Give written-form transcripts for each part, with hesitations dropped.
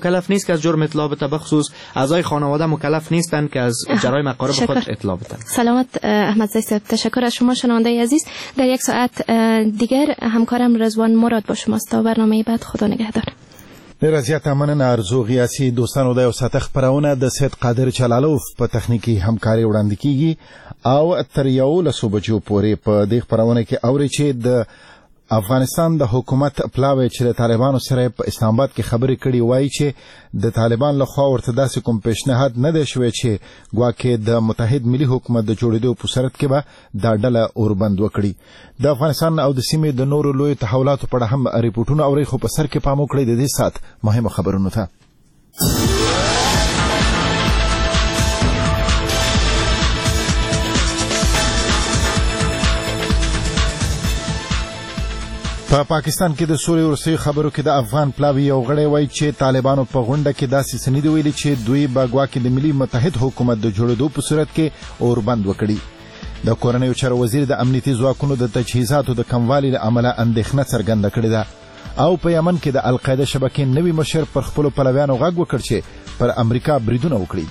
مکلف نیست که از جرم اطلاع بده، بخصوص اعضای خانواده مکلف نیستند که از جرایم اقارب خود اطلاع بدن. سلامت احمدزی صاحب، تشکر از شما شنونده عزیز. در یک ساعت دیگر همکارم رضوان مراد با شماست تا برنامه بعد. خدا نگهدار. ډېره زیاته مننه ارزو غیاسي. دوستانو، د یو ساعته خپرونه د سید قادر جلالوف په تخنیکي همکاري وړاندې کیږي او تر 11 بجو پورې په دې خپرونه کې اوري چې د افغانستان د حکومت پلاوی چې د طالبانو سره په اسلام آباد کې خبرې کړي وایي چې د طالبان له خوا ورته داسې کوم پیشنهاد نه دی شوی چې ګواکې د متحد ملي حکومت د جوړېدو په صورت کې به دا ډله اوربند وکړي. د افغانستان او د سیمې د نورو لویو تحولاتو په اړه هم ریپورټونه اوري، خو په سر کې پام وکړئ د دې ساعت مهمو خبرونو ته. په پاکستان کې د سولې ورسې خبرو کې د افغان پلاوی یو غړی وایي چې طالبانو په غونډه کې داسې سندې ویلي چې دوی به ګواکې د ملي متحد حکومت د جوړېدو په صورت کې اوربند وکړي. د کورنیو چارو وزیر د امنیتي ځواکونو د تجهیزاتو د کموالي له امله اندېښنه څرګنده کړې ده او په یمن کې د القاعده شبکې نوي مشر پر خپلو پلویانو غږ وکړ چې پر امریکا بریدونه وکړي.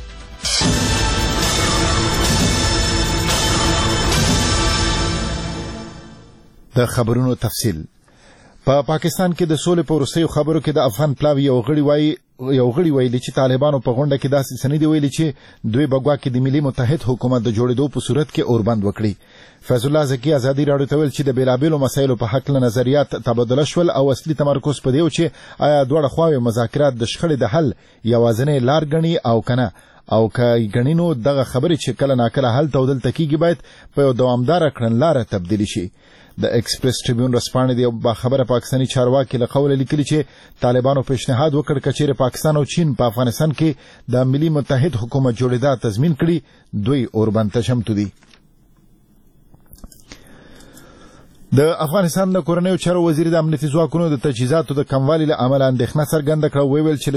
د خبرونو تفصیل. په پاکستان کې د سولې په وروستیو خبرو کې د افغان پلاوی یو غړي ویلي چې طالبانو په غونډه کې داسې سندې ویلي چې دوی به ګواکې د ملي متحد حکومت د جوړېدو په صورت کې اوربند وکړي. فیض الله زکي ازادي راډیو ته ویل چې د بیلابېلو مسایلو په هکله نظریات تبادله شول او اصلي تمرکز په دی چې آیا دواړه خواوې مذاکرات د شخړې د حل یوازینۍ لار ګڼي او کنه، او که ګڼینو دغه خبرې چې کله ناکله هلته او دلته کیږي باید په یو دوامداره کړنلاره تبدیلي شي. د ایکسپریس ټریبیون رسپانې د یو باخبره پاکستاني چارواکي له قوله لیکلي چې طالبانو پیشنهاد وکړ که چیرې پاکستان او چین په افغانستان کې د ملي متحد حکومت جوړېدا تضمین کړي دوی اوربند ته چمتو دي. د افغانستان د کورنیو چارو وزیر د امنیتي ځواکونو د تجهیزاتو د کموالي له امله اندېښنه څرګنده کړه. ویل چې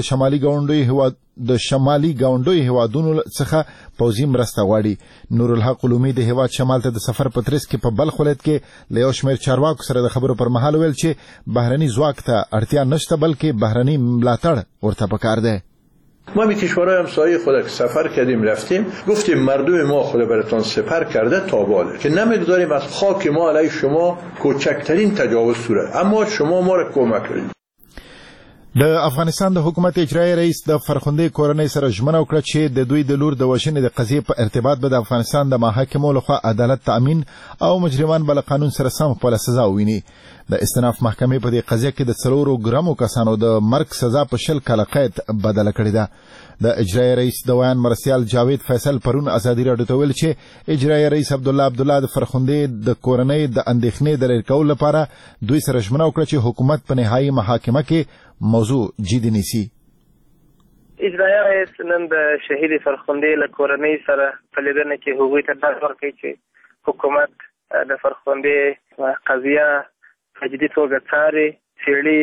د شمالي ګاونډیو هیوادونو څخه پوځي مرسته غواړي. نورالحق علومي د هیواد شمال ته د سفر په ترڅ کې په بلخ ولایت کې له یو شمېر چارواکو سره د خبرو پر مهال ویل چې بهرني ځواک ته اړتیا نشته بلکې بهرني ملاتړ ورته پکار دی. ما به کشورهای همسایه خود که سفر کردیم رفتیم گفتیم مردم ما خدا براتون سپر کرده تاباله که نمیگذاریم از خاک ما علیه شما کوچکترین تجاوز صورت، اما شما ما را کمک کردید. د افغانستان د حکومت اجرایی رئیس د فرخنده کورنۍ سره ژمنه وکړه چې د دوی د لور د وژنې د قضیې په ارتباط به د افغانستان د محاکمو لخوا عدالت تأمین او مجرمان به له قانون سره سم خپله سزا وویني. د استناف محکمې په دې قضیه کې د 4 ګرامو کسانو د مرګ سزا په 20 کاله قید بدله کړې ده. د اجرایی رئیس د ویان مرسیال جاوید فیصل پرون ازادي راډیو ته ویل چې اجرایی رئیس عبدالله د فرخنده د کورنۍ د اندېښنې د لرې کولو لپاره دوی سره ژمنه وکړه چې حکومت په نهایي محاکمه کې موضوع جدي نیسي. اجرایی رئیس نن د شهید فرخنده له کورنۍ سره په لیدنه کې هغوی ته ډاډ ورکړي چې حکومت د فرخنده قضیه په جدي توګه څاري، څېړي.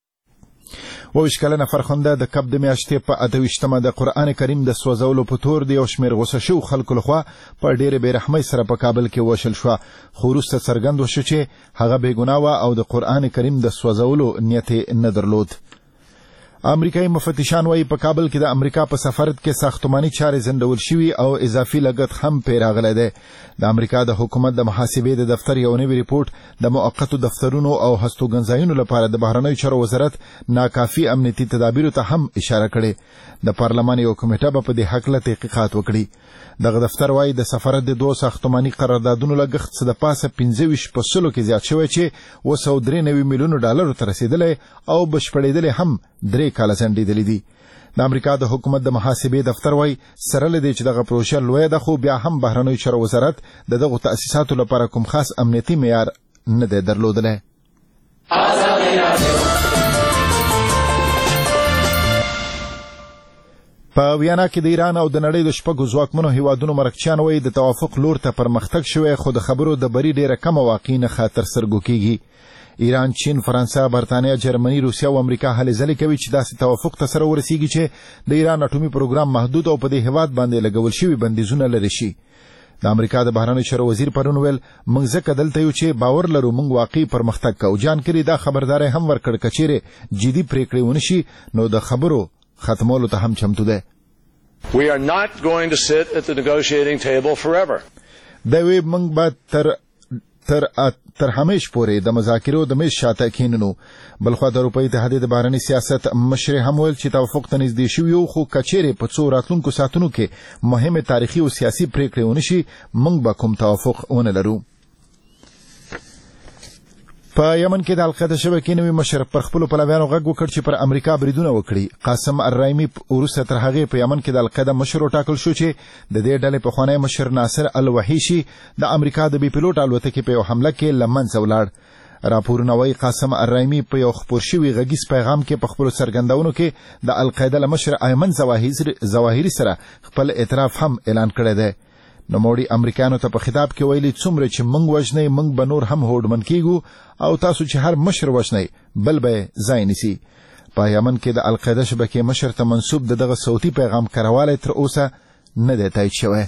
22 کلنه فرخنده د کب د میاشتې په 28مه د قرآن کریم د سوځولو په تور د یو شمېر غوسه شوو خلکو لخوا په ډېرې بېرحمۍ سره په کابل کې وشل شوه، خو وروسته څرګند وشو چې هغه بېګناه وه او د قرآن کریم د سوځولو نیت یې نه درلود. امریکایي مفتشان وايي په کابل کې د امریکا په سفارت کې ساختماني چارې ځنډول شوي او اضافي لګښت هم پرې راغلی دی. د امریکا د حکومت د محاسبې د دفتر یو نوی ریپورټ د موقتو دفترونو او هستوګنځایونو لپاره د بهرنیو چارو وزارت ناکافي امنیتي تدابیرو ته هم اشاره کړې. د پارلمان یو کمیټه به په دې هکله تحقیقات وکړي. دغه دفتر وايي د سفارت د 2 ساختماني قراردادونو لګښت څه د پاسه 25% کې زیات شوی چې 293 میلیونو ډالرو ته رسیدلی او بشپړېدلی هم 3 کاله ځنډېدلي دي. د امریکا د حکومت د محاسبې دفتر وايي سره له دې چې دغه پروژه لویه ده خو بیا هم بهرنیو چارو وزارت د دغو تأسیساتو لپاره کوم خاص امنیتي معیار نه دی درلودلی. په ویانا کې د ایران او د نړۍ د 6 ځواکمنو هیوادونو مرکچیان وایي د توافق لور ته پرمختګ شوی خو د خبرو د بری ډیره کمه واقع نه خاطر سرګو کیږي. ایران، چین، فرانسه، برتانیا، جرمني، روسیا او امریکا هلې ځلې کوي چې داسې توافق ته سره ورسیږي چې د ایران اټومي پروګرام محدود او په دې هیواد باندې لګول شوي بندیزونه لرې شي. د امریکا د بهرنیو چارو وزیر پرون ویل موږ ځکه دلته یو چې باور لرو موږ واقعي پرمختګ کوو. جان کری دا خبرداری هم ورکړ که چیرې جدي پریکړې ونه شي نو د خبرو ختمولو ته هم چمتو ده. We are not going to sit at the negotiating table forever. دا وی موږ به تر همیش پورې د مذاکرو د میز شاته کیننو. بلخوا د اروپایي اتحادیې د بهرني سیاست مشر هم ویل چې توافق ته نږدې شوي خو کچېرې په څو راتلونکو ساعتونو کې مهمې تاریخي او سیاسي پریکړې ونه شي موږ به کوم توافق ونه لرو. په یمن کې د القاعده شبکې نوي مشر پر خپلو پلویانو غږ وکړ چې پر امریکا بریدونه وکړي. قاسم الرایمي وروسته تر هغې په یمن کې د القاعده مشر وټاکل شو چې د دې ډلې پخوانی مشر ناصر الوحیشي د امریکا د بي پیلوټ الوتکې په یو حمله کې له منځه ولاړ. راپورونه وایي قاسم الرایمي په یو خپور شوي غږیز پیغام کې په خپلو څرګندونو کې د القاعده له مشر ایمن ظواهري سره خپل اعتراف هم اعلان کړی دی. نوموړي امریکایانو ته په خطاب کې ویلي څومره چې موږ وژنئ موږ به نور هم هوډمن کیږو او تاسو چې هر مشر وژنئ بل به ځای نیسي. په یمن کې د القاعده شبکې مشر ته منسوب دغه صوتي پیغام کاروالی تر اوسه نه دی تایید شوی.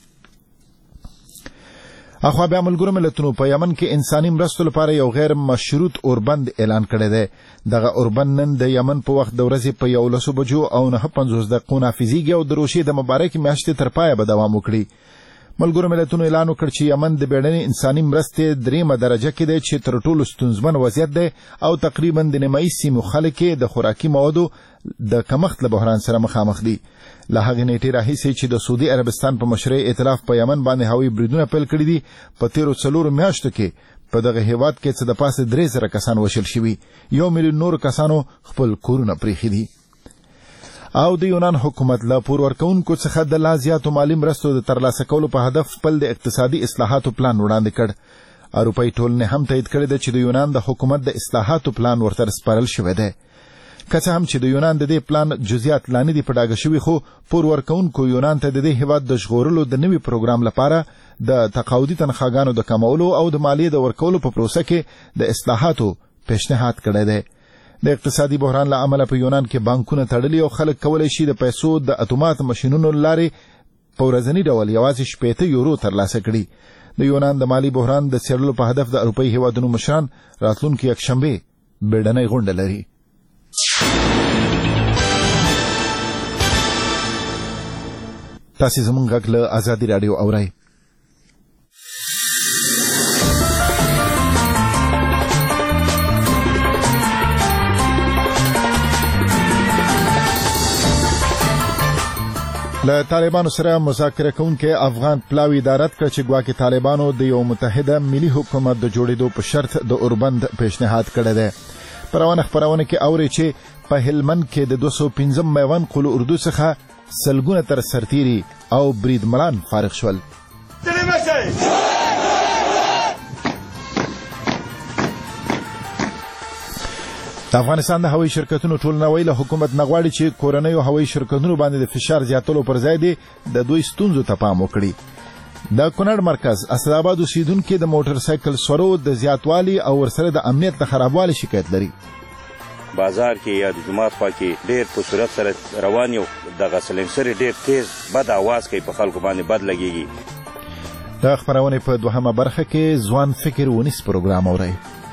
اخوا بیا ملګرو ملتونو په یمن کې انساني مرستو لپاره یو غیر مشروط اوربند اعلان کړی دی. دغه اوربند نن د یمن په وخت د ورځې په 11 بجو او 9:50 نافذیږي او د روژې د مبارکې میاشتې تر پایه به دوام وکړي. ملګرو ملتونو اعلان وکړ چې یمن د بیړنۍ انساني مرستې 3 درجه کې دی چې تر ټولو ستونزمن وضعیت دی او تقریبا د نیمایي سیمو خلک د خوراکي موادو د کمښت له بحران سره مخامخ دي. له هغې نیټې راهیسې چې د سعودي عربستان په مشرۍ ائتلاف په یمن باندې هوایي بریدونه پیل کړي دي په تیرو 4 میاشتو کې په دغه هیواد کې څه د پاسه 3,000 کسان وشل شوي. 1 میلیون نور کسانو خپل کورونه پریښي دي. او د یونان حکومت له پور ورکوونکو څخه د لا زیاتو مالي مرستو د ترلاسه کولو په هدف خپل د اقتصادي اصلاحاتو پلان وړاندې کړ. اروپایي ټولنې هم تایید کړی ده چې د یونان د حکومت د اصلاحاتو پلان ورته سپارل شوی دی. که څه هم چې د یونان د دې پلان جزئیات لا نه دي په ډاګه شوي خو پور ورکوونکو یونان ته د دې هیواد د ژغورلو د نوي پروګرام لپاره د تقاعدي تنخواګانو د کمولو او د مالیې د ورکولو په پروسه کې د اصلاحاتو پیشنهاد کړی دی. د اقتصادي بحران له امله په یونان کې بانکونه تړلي او خلک کولی شي د پیسو د اتومات ماشینونو له لارې په ورځني ډول یوازې 80 یورو ترلاسه کړي. د یونان د مالي بحران د څیړلو په هدف د اروپایي هیوادونو مشران راتلونکي یکشنبه بیړنۍ غونډه لري. تاسې زموږ غږ له ازادي راډیو اورئ. له طالبانو سره مذاکره کوونکي افغان پلاوی ادارت کړ چې ګواکې طالبانو د یو متحده ملي حکومت د جوړېدو په شرط د اوربند پیشنهاد کړی دی. په روانه خپرونه کې اوري چې په هلمند کې د 215 میوند قلو اردو څخه سلګونه تر سرتیري او بریدمنان فارغ شول. د افغانستان د هوایي شرکتونو ټولنوي له حکومت نه غواړي چې کورنیو هوایي شرکتونو باندې د فشار زیاتولو پر ځای دی د دوی ستونزو ته پام وکړي. د کونړ مرکز اسداباد اوسیدونکو د موټر سایکل سورو د زیاتوالي او ورسره د امنیت د خرابوالي شکایت لري. بازار کې یا د جمعات خوا کې ډېر په سرعت سره روان یو دغه سلنسر ډېر تیز بد आवाज کوي په خلکو باندې بد لګيږي. د خبرونه په دوهمه برخه کې ځوان فکر ونیس پروګرام اوري.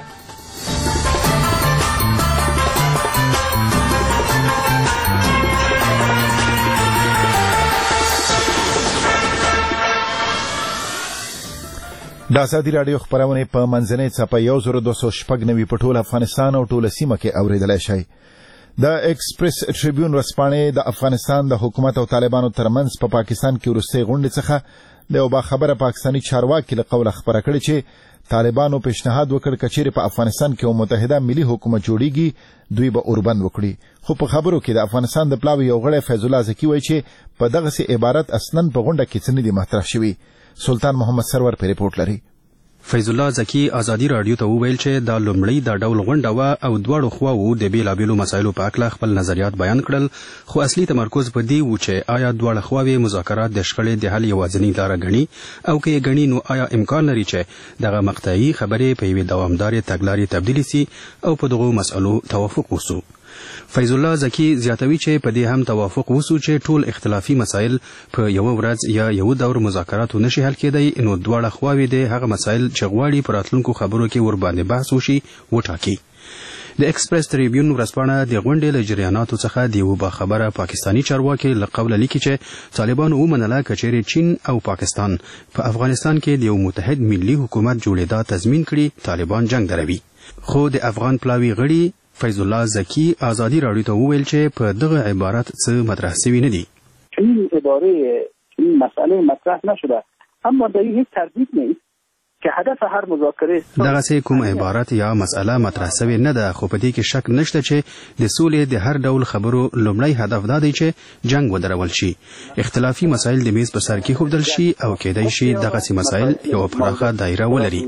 د ازادي راډیو خبرونه په منځنۍ څپه 1290 په ټول افغانستان او ټول سیمه کې اوریدلای شئ. د ایکسپریس ټریبیون ورځپاڼې د افغانستان د حکومت او طالبانو ترمنځ په پاکستان کې وروستۍ غونډې څخه د یو باخبره پاکستاني چارواکي له قوله خبره کړې چې طالبانو پیشنهاد وکړ چې چیرې په افغانستان کې یو متحده ملي حکومت جوړیږي دوی به اوربند وکړي. خو په خبرو کې د افغانستان د پلاوي یو غړی فیض الله زکی وایي چې په دغه عبارت اصلا په غونډه کې څه نه دي مطرح شوي. سلطان محمد سرور په ریپورت لري. فیض الله زکی ازادي رادیو ته وویل چې دا لومړی د ډول غونډه و او دواړو خواوو د بیلابیلو مسایلو په اړه خپل نظریات بیان کړل خو اصلي تمرکز په دې و چې آیا دواړه خواوې مذاکرات د شخړې د حل یوازینۍ لاره ګڼي او که یې ګڼي نو آیا امکان لري چې دغه مقطعي خبرې په یوې دوامدارې تګلارې تبدیلې سي او په دغو مسألو توافق وسو. فیض الله زکی زیاتوي چې په دې هم توافق وسو چې ټول اختلافي مسایل په یو ورځ یا یو دور مذاکراتو نشي حل کېدای نو دواړه خواوې د هغه مسایل چې غواړي په راتلونکو خبرو کې ور باندې بحث وشي وټاکي. د ایکسپریس ټریبیون ورځپاڼه د غونډې له جریاناتو څخه د یوه باخبره پاکستاني چارواکي له قوله لیکي چې طالبانو ومنله که چیرې چین او پاکستان په افغانستان کې د یو متحد ملي حکومت جوړېدا تضمین کړي طالبان جنگ دروي. خو د افغان پلاوي غړي فیض الله زکی ازادي راډیو ته وویل چې په دغه عبارت څه مطرح شوي نه دي. این عباره این مسئله مطرح نشده، اما در این هیچ تردید نیست که هدف هر مذاکره دغه کوم عبارت یا مسأله مطرح شوی نه ده، خو په دې کې شک نشته چې د سولې د هر ډول خبرو لومړی هدف دا دی چې جنگ ودرول شي، اختلافي مسایل د میز په سر کې خوبدل شي او کېدای شي دغه مسایل یو پراخه دایره ولري.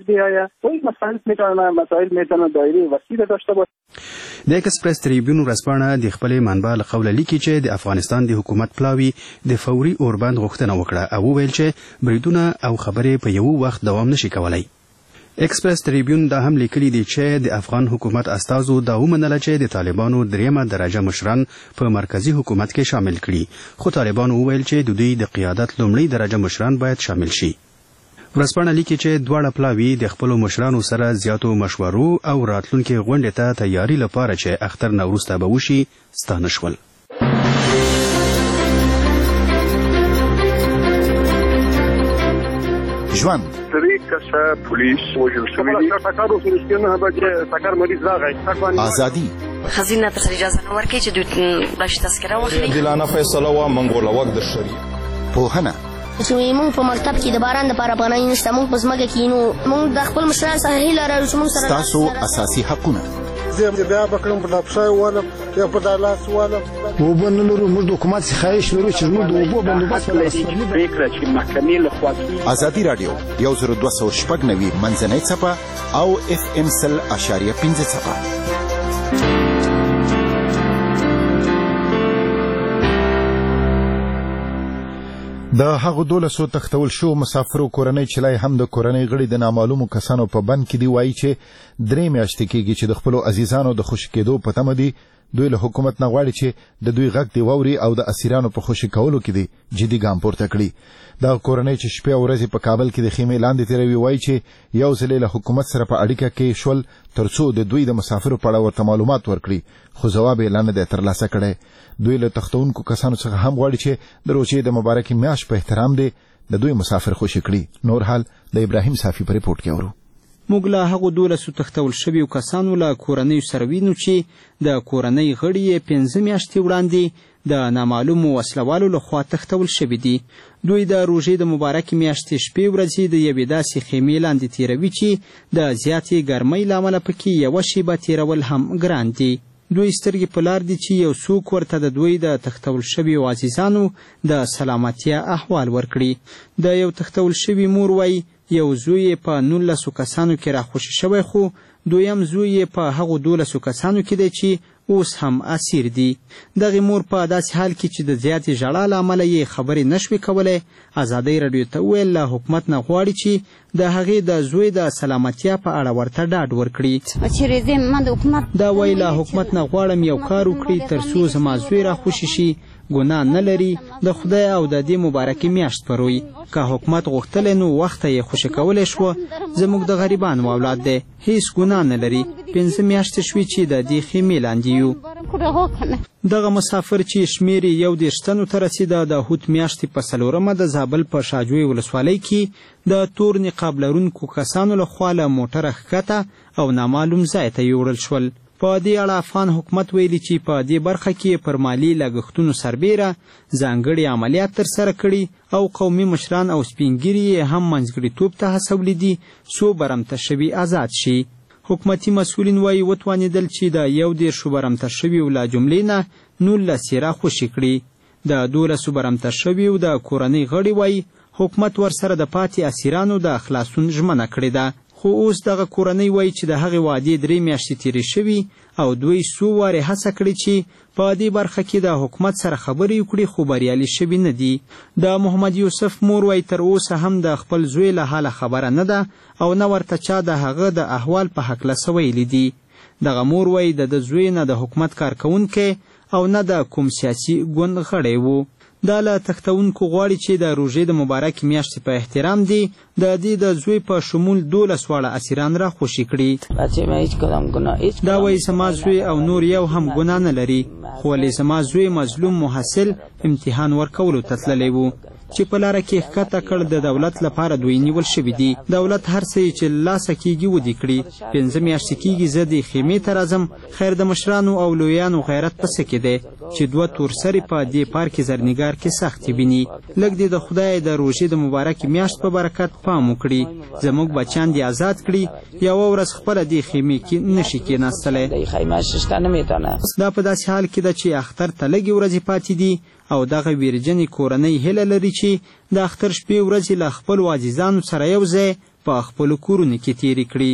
د ایکسپریس ټریبیون ورځپاڼه د خپلې منبع له قوله لیکي چې د افغانستان د حکومت پلاوي د فوري اوربند غوښتنه وکړه او وویل چې بریدونه او خبرې په یو وخت دوام نشي کولای. ایکسپریس ټریبیون دا هم لیکلي دي چې د افغان حکومت استازو دا ومنله چې د طالبانو دریمه درجه مشران په مرکزی حکومت کې شامل کړي، خو طالبانو وویل چې د دوی د قیادت لومړی درجه مشران باید شامل شي. ورځپاڼه لیکي چې دواړه پلاوي د خپلو مشرانو سره زیاتو مشورو او راتلونکي غونډې ته تیاری لپاره چې اختر نه وروسته به وشي ستانه شول. ژوند ازادي خزینه تر اجازه نه ورکړي چې دوی بلش تذکره واخلي. عادلانه فیصله وا منګوله وخت د شریک پوهنه چې موږ په مکتب کې د باران لپاره پناه نشته، موږ په ځمکه کې نو موږ د خپل مشرانو څخه هیله لرو چې موږ سره تاسو اساسي حقونه زه بیا بکړم په دپښای ولم یا په دالاس ولم وبن لرو موږ د حکومت څخه خواهش لرو چې موږ د اوبو بندوبست پریکړه چې محکمې لخوا کیږي. ازادي راډیو 10290 منځنۍ څپه او FM 100.5 څپه. د هغو 1200 تختول شو مسافرو کورنۍ چې لای هم د کورنۍ غړي د نامعلومو کسانو په بند کې دی وایي چې 3 میاشتې کېږي چې د خپلو عزیزانو د خوشي کېدو په تمه دي. دوی له حکومت نه غواړي چې د دوی غږ دی واوري او د اسیرانو په خوشي کولو کې دی جدي ګام پورته کړي. دا کورنۍ چې شپې او ورځې په کابل کې د خیمې لاندې تیروي وایي چې یو ځل له حکومت سره په اړیکه کې شول ترڅو د دوی د مسافرو په اړه ورته معلومات ورکړي، خو ځواب یې لا نه دی ترلاسه کړی. دوی له تختونکو کسانو څخه هم غواړي چې د روژې د مبارکې میاشت په احترام دی د دوی مسافر خوشي کړي. نور حال د ابراهیم صافي په ریپورت کې اورو. موږ له هغو 1200 تختول شویو کسانو له کورنیو سره وینو چې د کورنۍ غړي یې 5 میاشتې وړاندې د نامعلومو وسلوالو لخوا تختول شوي دي. دوی د روژې د مبارکې میاشتې شپې ورځې د یوې داسې خیمې لاندې تیروي چې د زیاتې ګرمۍ له امله پکې یوه شیبه تیرول هم ګران دي. دوی سترګې په لار دي چې یو څوک ورته د دوی د تختول شویو عزیزانو د سلامتیا احوال ورکړي. د یو تختول شوي مور وایي یو زوی په 19 کسانو کې راخوشي شوی، خو دویم زوی په هغو 12 کسانو کې دی چې اوس هم اسیر دي. دغه مور په داسې حال کې چې د زیاتې ژړا له امله یې خبرې نشوي کولی ازادۍ راډیو ته وویل له حکومت نه غواړي چې د هغې د زوی د سلامتیا په اړه ورته ډاډ ورکړي. دا وایي له حکومت نه غواړم یو کار وکړي تر څو زما زوی راخوشي شي، ګناه نه لري، د خدای او د دې مبارکې میاشت پر وي. که حکومت غوښتلی نو وخته یې خوشي کولی شوه. زموږ د غریبانو اولاد دی، هیڅ ګناه نه لري. 5 میاشتې شوي چې د دې خیمې لاندې یو. دغه مسافر چې شمیر 21 تنو ته رسیده د هوت میاشتې په 4مه د زابل په شاجوی ولسوالۍ کې د تور نقاب لرونکو کسانو لخوا له موټره ښکته او نامعلوم ځای ته یوړل شول. په دې اړه افغان حکومت ویلي چې په دې برخه کې پر مالي لګښتونو سربیره ځانګړي عملیات ترسره کړي او قومي مشران او سپینګیري هم منځګړیتوب ته هڅولي دي څو برمته شوي آزاد شي. حکومتي مسؤلین وایي وتوانېدل چې د 11 برمته شویو له جملې نه 19 یې راخوشي کړي. د 12 برمته شویو د کورنۍ غړي وایي حکومت ورسره د پاتې اسیرانو د خلاصون ژمنه کړې ده، خو اوس دغه کورنۍ وایي چې د هغې وعدې 3 میاشتې تیرې شوي او دوی څو وارې هڅه کړې چې په دې برخه کې د حکومت سره خبرې وکړي، خو بریالي شوي نه دي. د محمد یوسف مور وایي تر اوسه هم د خپل زوی له حاله خبره نه ده او نه ورته چا د هغه د احوال په هکله څه ویلي دي. دغه مور وایي د زوی نه د حکومت کارکوونکی او نه د کوم سیاسي ګوند غړی و. دا له تختونکو غواړي چې د روژې د مبارکې میاشتې په احترام دی د دې د زوی په شمول 12 واړه اسیران را خوشي کړي. دا وایي زما زوی او نور یو هم ګناه نه لري، خو ولې زما زوی مظلوم محصل امتحان ورکولو ته تللی و چې په لاره کې ښکته کړ. د دولت لپاره دوی نیول شوي دي. دولت هر څه چې لاسه کېږي ودې کړي. 5 میاشتې کېږي زه د خیمې ته راځم. خیر د مشرانو او لویانو غیرت پسې کې دی چې 2 تورسرې په دې پارک زرنګار کې سختې ویني. لږ دې د خدای د روژې د مبارکې میاشت په برکت پام وکړي. زموږ بچیان دې آزاد کړي. یوه ورځ خپله دې خیمې کې نشي کېناستلی. دا په داسې حال کې ده چې اختر ته لږې ورځې پاتې دي او دغه ویرجنې کورنۍ هیله لري چې د اختر شپې ورځې له خپلو عزیزانو سره یو ځای په خپلو کورونو کې تېرې کړي.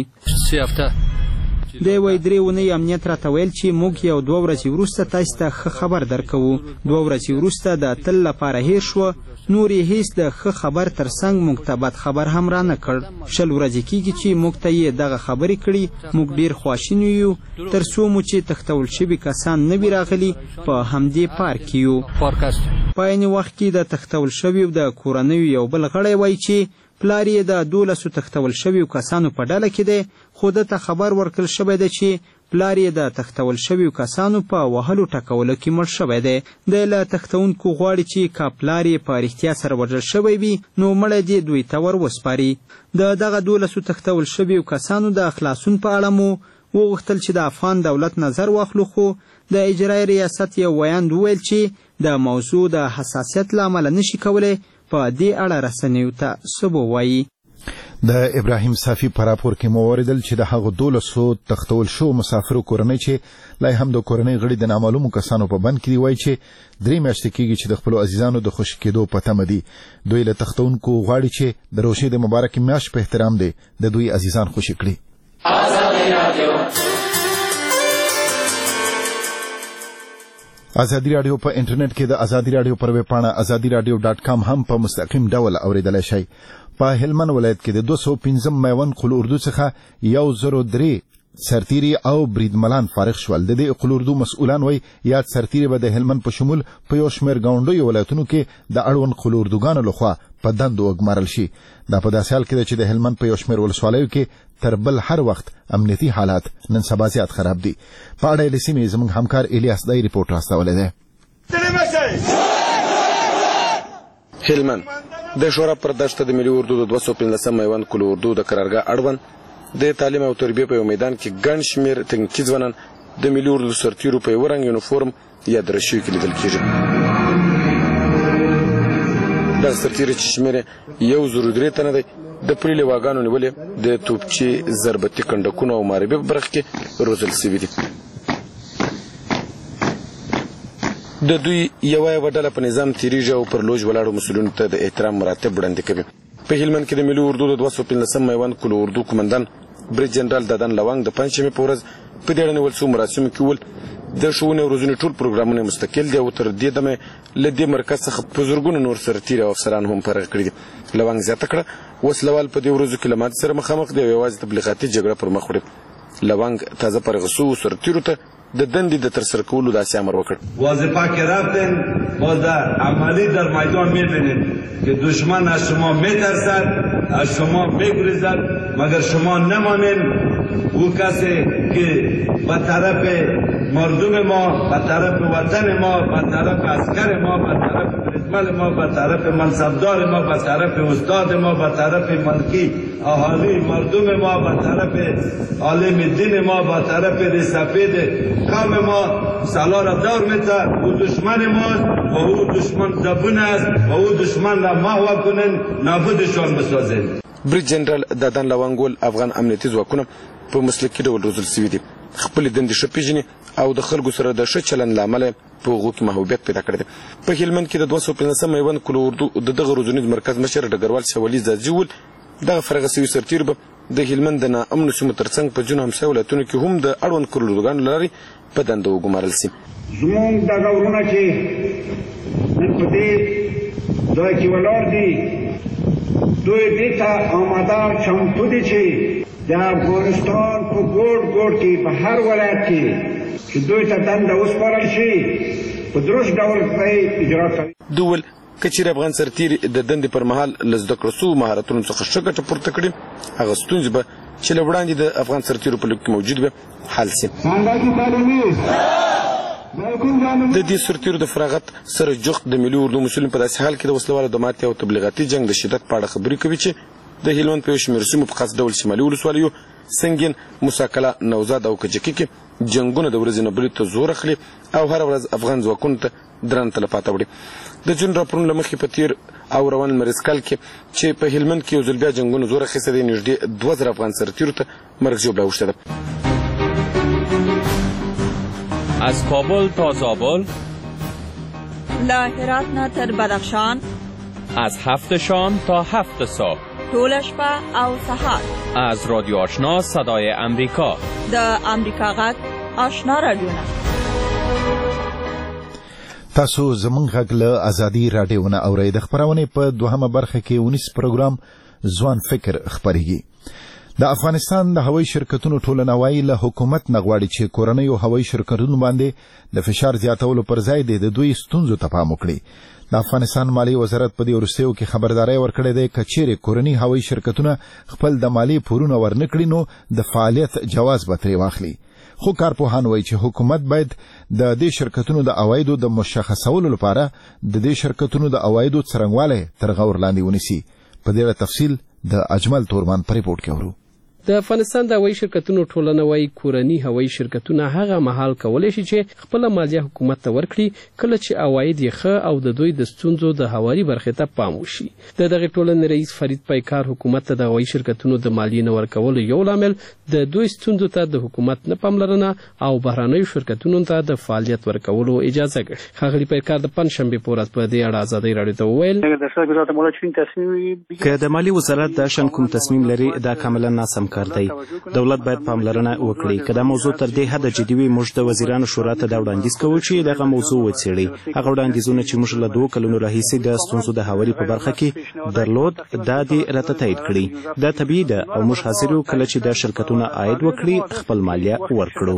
دی وایي 3 اونۍ امنیت راته ویل چې موږ یو 2 ورځې وروسته تاسو ته ښه خبر درکوو. 2 ورځې وروسته د تل لپاره هیر شوه. نور یې هیڅ د ښه خبر تر څنګ موږ ته بد خبر هم را نه کړ. 20 ورځې کېږي چې موږ ته یې دغه خبرې کړي. موږ ډېر خواشیني یو تر څو مو چې تختول شوي کسان نه وي راغلي په همدې پارک کې یو. په عین وخت کې د تختول شویو د کورنیو یو بل غړی وایي چې پلار یې د 12 تختول شویو کسانو په ډله کې دی، خو ده ته خبر ورکړل شوی دی چې پلار یې د تختول شویو کسانو په وهلو ټکولو کې مړ شوی دی. دی له تختونکو غواړي چې که پلار یې په رښتیا سره وژل شوی وي نو مړی دې دوی ته ور وسپاري. د دغه 12 تختول شویو کسانو د خلاصون په اړه مو وغوښتل چې د افغان دولت نظر واخلو، خو د اجرایي ریاست یو ویاند وویل چې د موضوع د حساسیت له امله نشي کولی په دې اړه رسنیو ته څه ووایي. د ابراهیم صافي په راپور کې مو واوریدل چې د هغو 12 تختول شو مسافرو کورنۍ چې لا هم د کورنۍ غړي د نامعلومو کسانو په بند کې دی وایي چې 3 میاشتې کېږي چې د خپلو عزیزانو د خوشي کېدو په تمه دي. دوی له تختونکو غواړي چې د روژې د مبارکې میاشت په احترام دی د دوی عزیزان خوشي کړي. ازادي راډیو په انټرنیټ کې د ازادي راډیو پر ویب پاڼه azadiradio.com هم په مستقیم ډول اوریدلای شئ. په هلمند ولایت کې د 215 میوند قل اردو څخه 103 سرتیري او بریدملان فارغ شول. د دې قل اردو مسؤلان وایي یاد سرتیري به د هلمند په شمول په یو شمېر ګاونډیو ولایتونو کې د اړوند قل اردوګانو لخوا په دندو وګمارل شي. دا په داسې حال کې ده چې د هلمند په یو شمېر ولسوالیو کې تر بل هر وخت امنیتي حالات نن سبا زیات خراب دي. په اړه یې له سیمې زموږ همکار الیاس دای ریپورټ راستولی دی. هلمند د شورا پر دشته د ملي اردو د 215 میوند قل اردو د قرارګاه اړوند د تعلیم او تربیه په میدان کې ګڼ شمېر تکنیکي ځوانان د ملي اردو سرتیرو په یو رنګ یونیفورم یا درشي کې لیدل کېږي. دا سرتیري چې شمېر 103 تنه دی د پلي واګانو نیولې د توپچې ضربتي کنډکونو او معربې په برخه کې روزل شوي دي. د دوی یوه ډله په نظام تیریږي او پر لوج ولاړو مسؤلینو ته د احترام مراتب وړاندې کوي. په هلمند کې د ملي اردو د 215 میوند قل اردو قمندان بریج جنرال ددن لونګ د پنځمې په ورځ په دې اړه نیول شوو مراسمو کې وویل د ښوونې او روزنې ټول پروګرامونه مستقل دي او تر دې دمه له دې مرکز څخه په زرګونو نور سرتیري او افسران هم فارغ کړي دي. لونګ زیاته کړه وسلوال په دې ورځو کې له ماتې سره مخامخ دی او یوازې تبلیغاتي جګړه پر مخ وړي. لونګ تازه فارغ شوو سرتیرو ته د دندې د ترسره کولو داسې امر وکړ. وظیفه که رفتین باز در عملی در میدان میبینید که دشمن از شما میترسد، از شما میگریزد، مگر شما نمانین او کسی که به طرف مردم ما، به طرف وطن ما، به طرف عسکر ما، به طرف بریدمن ما، به طرف منصبدار ما، به طرف استاد ما، به طرف ملکی اهالی مردم ما، به طرف عالم دین ما، به طرف سفید قوم ما سالار دار میته. او دشمن ماست و او دشمن زبون است و او دشمن را محو کنن، نابودشان بسازین. بریج جنرال ددن لونګ افغان امنیتي ځواکونه په مسلکي ډول روزل شوي دي. خپل دندې ښه پیژني او د خلکو سره د ښه چلند له امله په هغو کې محبوبیت پیدا کړی دی. په هلمند کې د 215 میوند قل اردو د دغه روزنیز مرکز مشر ډګروال شولي زاځي وویل دغه فارغ شوي سرتیر به د هلمند د ناامنو سیمو تر څنګ په ځینو همسایه ولایتونو کې هم د اړوند قل اردوګانو له لارې په دنده وګمارل شي. زموږ دغه وروڼه چې نن په دې ځای کې ولاړ دي دوی دې ته آماده چمتو دي چې د افغانستان په ګوټ ګوټ کې په هر ولایت کې چې دوی ته دنده وسپارل شي په درست ډول پرې اجرا کوي. دوی کچیر افغان سرتیر د دندې پر مهال لزده کړو مهارتونو څخه شګه پورته کړي هغه ستونزې به چې له وړاندې د افغان سرتیرو په لږ کې موجود وي حل شي. د دې سرتیرو د فراغت سره جوخت د ملي اردو مسؤلین په داسې حال کې د وسلوالو د ماتې او تبلیغاتي جنگ د شدت په اړه خبرې کوي چې د هلمند په یو شمېر سیمو په خاص ډول شمالي ولسوالیو سنګین موساکله نوزاد او کجکي کې جنگونه د ورځې نه بلې ته زور اخلي او هره ورځ افغان ځواکونو ته درن تلفات وړي. د جون راپورونو له مخې په تیر او روان مریض کال کې چې په هلمند کې یو ځل بیا جنگونو زور اخیستی دی نږدې 2000 افغان سرتیرو ته مرګ ژوبله اوښته ده. از کابل تا زابل، له هرات نه تر بدخشان، از 7 شام تا 7 صبح، ټوله شپه او سهار، از رادیو آشنا صدای امریکا، د امریکا غږ آشنا رادیوونه. تاسو زمونږ غږ له ازادي راډیو نه اورئ. د خپرونې په دوهمه برخه کې 19 پروګرام ځوان فکر خپرېږي. د افغانستان د هوایي شرکتونو ټولنوالي له حکومت نه غواړي چې کورنیو هوایي شرکتونو باندې د فشار زیاتولو پر ځای د دوی ستونزو ته پام وکړي. د افغانستان مالی وزارت په دې وروستیو کې خبرداری ورکړې ده چې چیرې کورني هوایي شرکتونه خپل د مالی پورونه ورنکړي نو د فعالیت جواز به ترې واخلي. خو کارپوهان وایي چې حکومت باید د دې شرکتونو د عوایدو د مشخصولو لپاره د دې شرکتونو د عوایدو څرنګوالی تر غور لاندې ونیسي. په دې اړه تفصیل د اجمل تورمان په ریپورت کې اورو. د افغانستان د هوایي شرکتونو ټولنه وايي کورني هوایي شرکتونه هغه مهال کولی شي چې خپل مالیه حکومت ته ورکړي کله چې عواید یې ښه او د دوی د ستونزو د هواري برخې ته پام وشي. د دغه ټولنې رئیس فرید پیکار حکومت ته د هوایي شرکتونو د مالیې نه ورکولو یو لامل د دوی ستونزو ته د حکومت نه پاملرنه او بهرنیو شرکتونو ته د فعالیت ورکولو اجازه ګڼي. ښاغلي پیکار د پنجشنبې په ورځ په دې اړه ازادۍ راډیو ته وویل که د مالی وزارت دا شان کوم تصمیم لري دا کاملا ناسم کار دی. دولت باید پاملرنه وکړي. که دا موضوع تر دې حده جدي وي موږ د وزیرانو شورا ته دا وړاندیز کوو چې دغه موضوع وڅېړي. هغه وړاندیزونه چې موږ له 2 کلونو راهیسې د ستونزو د هواري په برخه کې درلود دا دې راته تایید کړي. دا طبیعي ده او موږ حاضر یو کله چې دا شرکتونه عاید وکړي خپل مالیه ورکړو.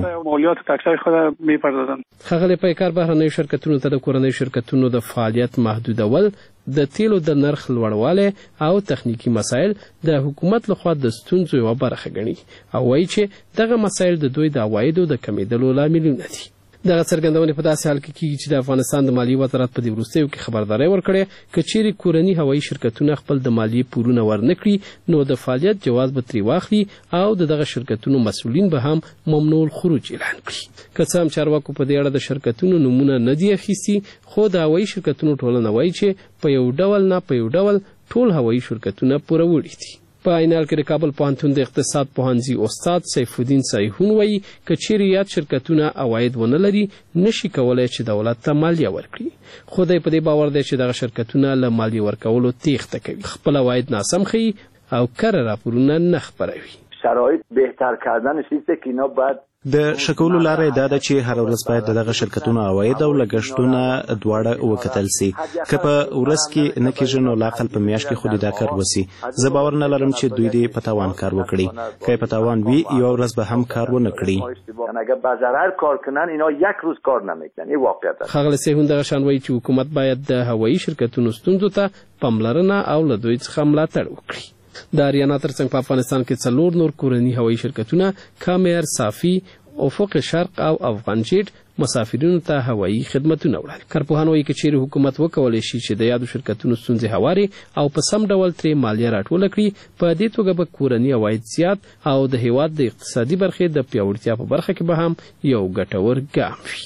ښاغلي پیکار بهرنیو شرکتونو ته د کورنیو شرکتونو د فعالیت محدودول د تیلو د نرخ لوړوالی او تخنیکی مسایل د حکومت لخوا د ستونزو یوه برخه ګڼي او وایي چې دغه مسایل د دوی د عوایدو د کمیدلو لاملونه دي. دغه څرګندونې په داسې حال کې کیږي چې د افغانستان د مالیې وزارت په دې وروستیو کې خبرداری ورکړی که چیرې کورني هوایي شرکتونه خپل د مالیې پورونه ورنکړي نو د فعالیت جواز به ترې واخلي او د دغه شرکتونو مسؤلین به هم ممنوع الخروج اعلان کړي. که څه هم چارواکو په دې اړه د شرکتونو نومونه نه دي اخیستي خو د هوایي شرکتونو ټولنه وایي چې په یو ډول نه په یو ډول ټول هوایي شرکتونه پوروړي دي. په عینال کې د کابل پوهنتون د اقتصاد پوهنځي استاد سیف الدین سایحون وایي که چیرې یاد شرکتونه عواید ونه لري نشي کولی چې دولت ته مالیه ورکړي. خو دی په دې باور دی چې دغه شرکتونه له مالیې ورکولو تیښته کوي، خپل عواید ناسم ښیي او کره راپورونه نه خپروي. شرایط بهتر کردن سیسته که اینا باید د شکولو لاره دا ده چې هر ورځ باید دغه شرکتونو عواید او لګښتونه دواړه وکتل سي. که په ورځ کې نه کېږي نو لاقل په میاشت کې خو دا کار وسی. زه باور نه لرم چې دوی دې په تاوان کار وکړي. که په تاوان وي یو ورځ به هم کار ونه کړي. اگه به ضرر کار کنن اینا یک روز کار نمیکنن. این واقعیت ده. ښاغلی سیحون دغه شان وایي چې حکومت باید د هوایي شرکتونو ستونزو ته پاملرنه او له دوی څخه ملاتړ وکړي. د اریانا ترڅنګ په افغانستان کې 4 نور کورني هوایي شرکتونه کامیر، صافي، افق شرق او افغان جیټ مسافرینو ته هوایي خدمتونه وړاندې. کارپوهان وایي که چیرې حکومت وکولی شي چې د یادو شرکتونو ستونزې هواري او په سم ډول ترې مالیه راټوله کړي په دې توګه به کورني عواید زیات او د هیواد د اقتصادي برخې د پیاوړتیا په برخه کې به هم یو ګټور ګام وي.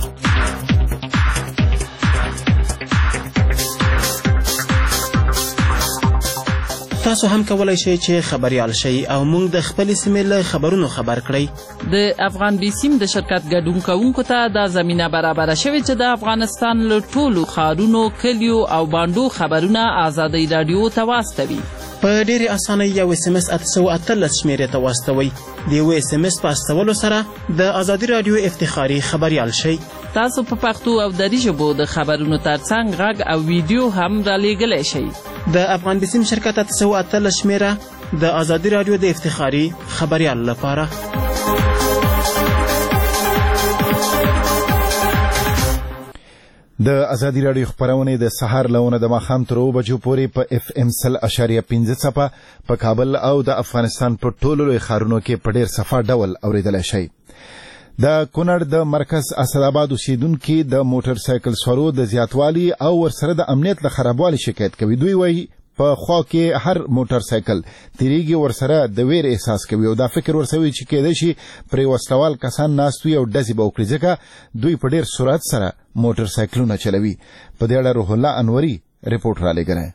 تاسو هم کولای شئ چې خبريال شئ او موږ د خپل سیمې له خبرونو خبر کړئ. د افغان بي سیم د شرکت ګډون کوونکو ته دا زمينه برابر شوې چې د افغانستان له ټولو ښارونو، کلیو او باندو خبرونه ازادۍ رادیو ته واستوي. په ډېرې اسانۍ یو SMS 813 شمیرې ته واستوئ. د یو SMS په استولو سره د ازادي رادیو افتخاري خبريال شئ. تاسو په پښتو او دري ژبو د خبرونو ترڅنګ غږ او ویډیو هم رالیږلی شئ. د افغان بي سیم شرکت 813 شمیره د ازادي رادیو د افتخاري خبريال لپاره. د ازادي راډیو خبرونه د سهار لونه د ماښام تر 2 بجو پورې په FM 100.5 څپه په کابل او د افغانستان په ټولو لوی ښارونو کې په ډیر صفا ډول اوریدلای شئ. د کونړ د مرکز اسداباد اوسیدونکو د موټر سایکل سوارو د زیاتوالي او ورسره د امنیت له خرابوالي شکایت کوي. دوی وایي په خوا کې هر موټر سایکل تیریږي ورسره د ویر احساس کوي او دا فکر ورسوي چې کېدای شي پرې وسلوال کسان ناست وي او ډزې به وکړي ځکه دوی په ډیر سرعت سره موټر سایکلونه چلوي. په دې اړه روح الله انوري رپورټ را لېږلی.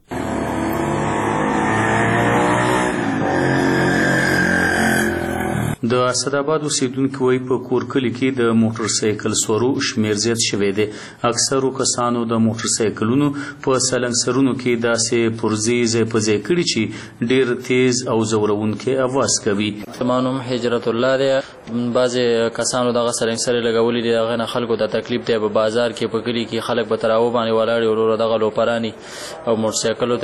د اسداباد اوسیدونکو وایي په کورکلي کې د موټر سایکل سوارو شمیر زیات شوی دی. اکثرو کسانو د موټر سایکلونو په سلنګسرونو کې داسې پرزې ځای په ځای کړي چې ډېر تیز او ځورونکی اواز کوي. زما نوم حجرت الله دی. بعضې کسانو دغه سلنګسرې لګولي دي، هغې نه خلکو ته تکلیف دی. په بازار کې په کلي کې خلک به تراو باندې ولاړ وروره دغه لوپراني او موټر سایکلو